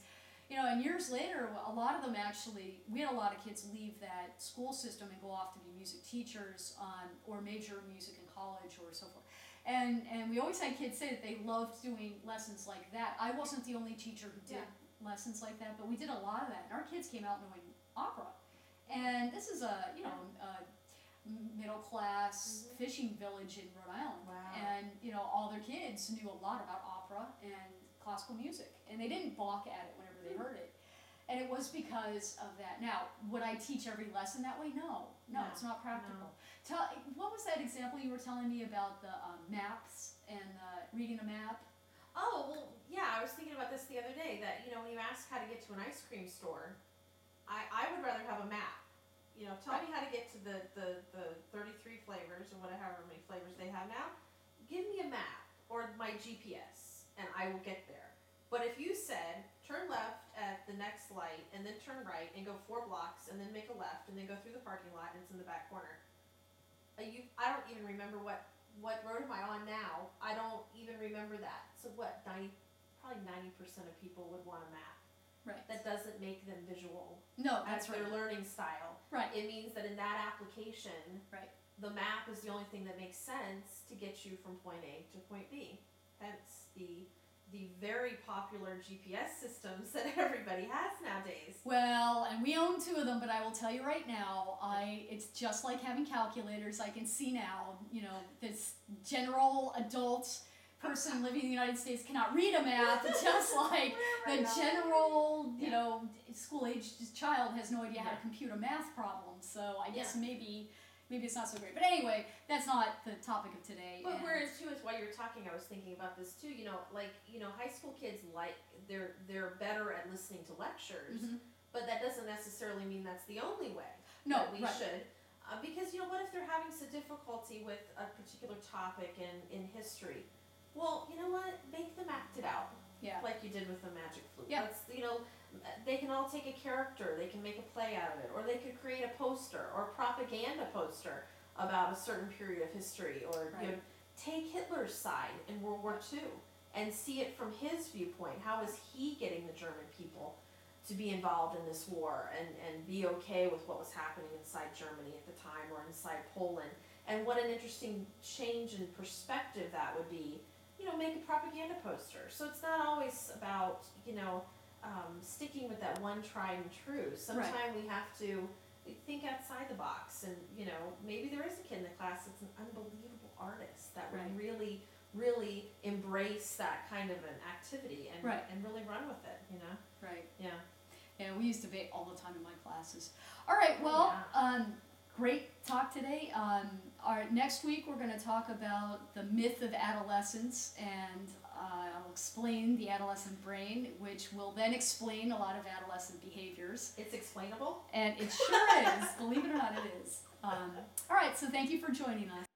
You know, and years later, a lot of them actually, we had a lot of kids leave that school system and go off to be music teachers on, or major in music in college or so forth. And and we always had kids say that they loved doing lessons like that. I wasn't the only teacher who did Yeah. lessons like that, but we did a lot of that. And our kids came out knowing opera. And this is a, you know, a middle class Mhm. fishing village in Rhode Island. Wow. And, you know, all their kids knew a lot about opera and classical music. And they didn't balk at it whenever they heard it. And it was because of that. Now, would I teach every lesson that way? No. No, No, it's not practical. no. Tell, what was that example you were telling me about the um, maps and uh, reading a map? Oh, well, yeah, I was thinking about this the other day, that, you know, when you ask how to get to an ice cream store, I, I would rather have a map. You know, tell me how to get to the, the, the thirty-three flavors, or whatever, however many flavors they have now. Give me a map, or my G P S, and I will get there. But if you said, turn left at the next light, and then turn right, and go four blocks, and then make a left, and then go through the parking lot, and it's in the back corner. Uh, you, I don't even remember what, what road am I on now. I don't even remember that. So what, ninety, probably ninety percent of people would want a map. Right. That doesn't make them visual No, as that's right. their learning style. Right. It means that in that application, Right. the map is the only thing that makes sense to get you from point A to point B. Hence the the very popular G P S systems that everybody has nowadays. Well, and we own two of them, but I will tell you right now, I it's just like having calculators. I can see now, you know, this general adult person living in the United States cannot read a map, just like the general, you Yeah. know, school-aged child has no idea how to Yeah. compute a math problem. So I guess Yeah. maybe maybe it's not so great. But anyway, that's not the topic of today. But and- whereas too, is while you were talking, I was thinking about this too. You know, like you know, high school kids like they're they're better at listening to lectures, Mhm. but that doesn't necessarily mean that's the only way. No, that we right. should. Uh, because, you know, what if they're having some difficulty with a particular topic in, in history? Well, you know what? Make them act it out. Yeah. Like you did with the magic flute. Yeah. Let's, you know, they can all take a character, they can make a play out of it, or they could create a poster or a propaganda poster about a certain period of history, or you know, Right. take Hitler's side in World War Two and see it from his viewpoint. How is he getting the German people to be involved in this war and, and be okay with what was happening inside Germany at the time, or inside Poland? And what an interesting change in perspective that would be. You know, make a propaganda poster. So it's not always about, you know, um, sticking with that one tried and true. Sometimes we have to think outside the box, and, you know, maybe there is a kid in the class that's an unbelievable artist that would Right. really, really embrace that kind of an activity and, Right. and really run with it, you know? Right. Yeah. Yeah, we used to debate all the time in my classes. All right, well, um, great talk today. Um, our next week we're going to talk about the myth of adolescence, and uh, I'll explain the adolescent brain, which will then explain a lot of adolescent behaviors. It's explainable. And it sure is, believe it or not, it is. Um, all right, so thank you for joining us.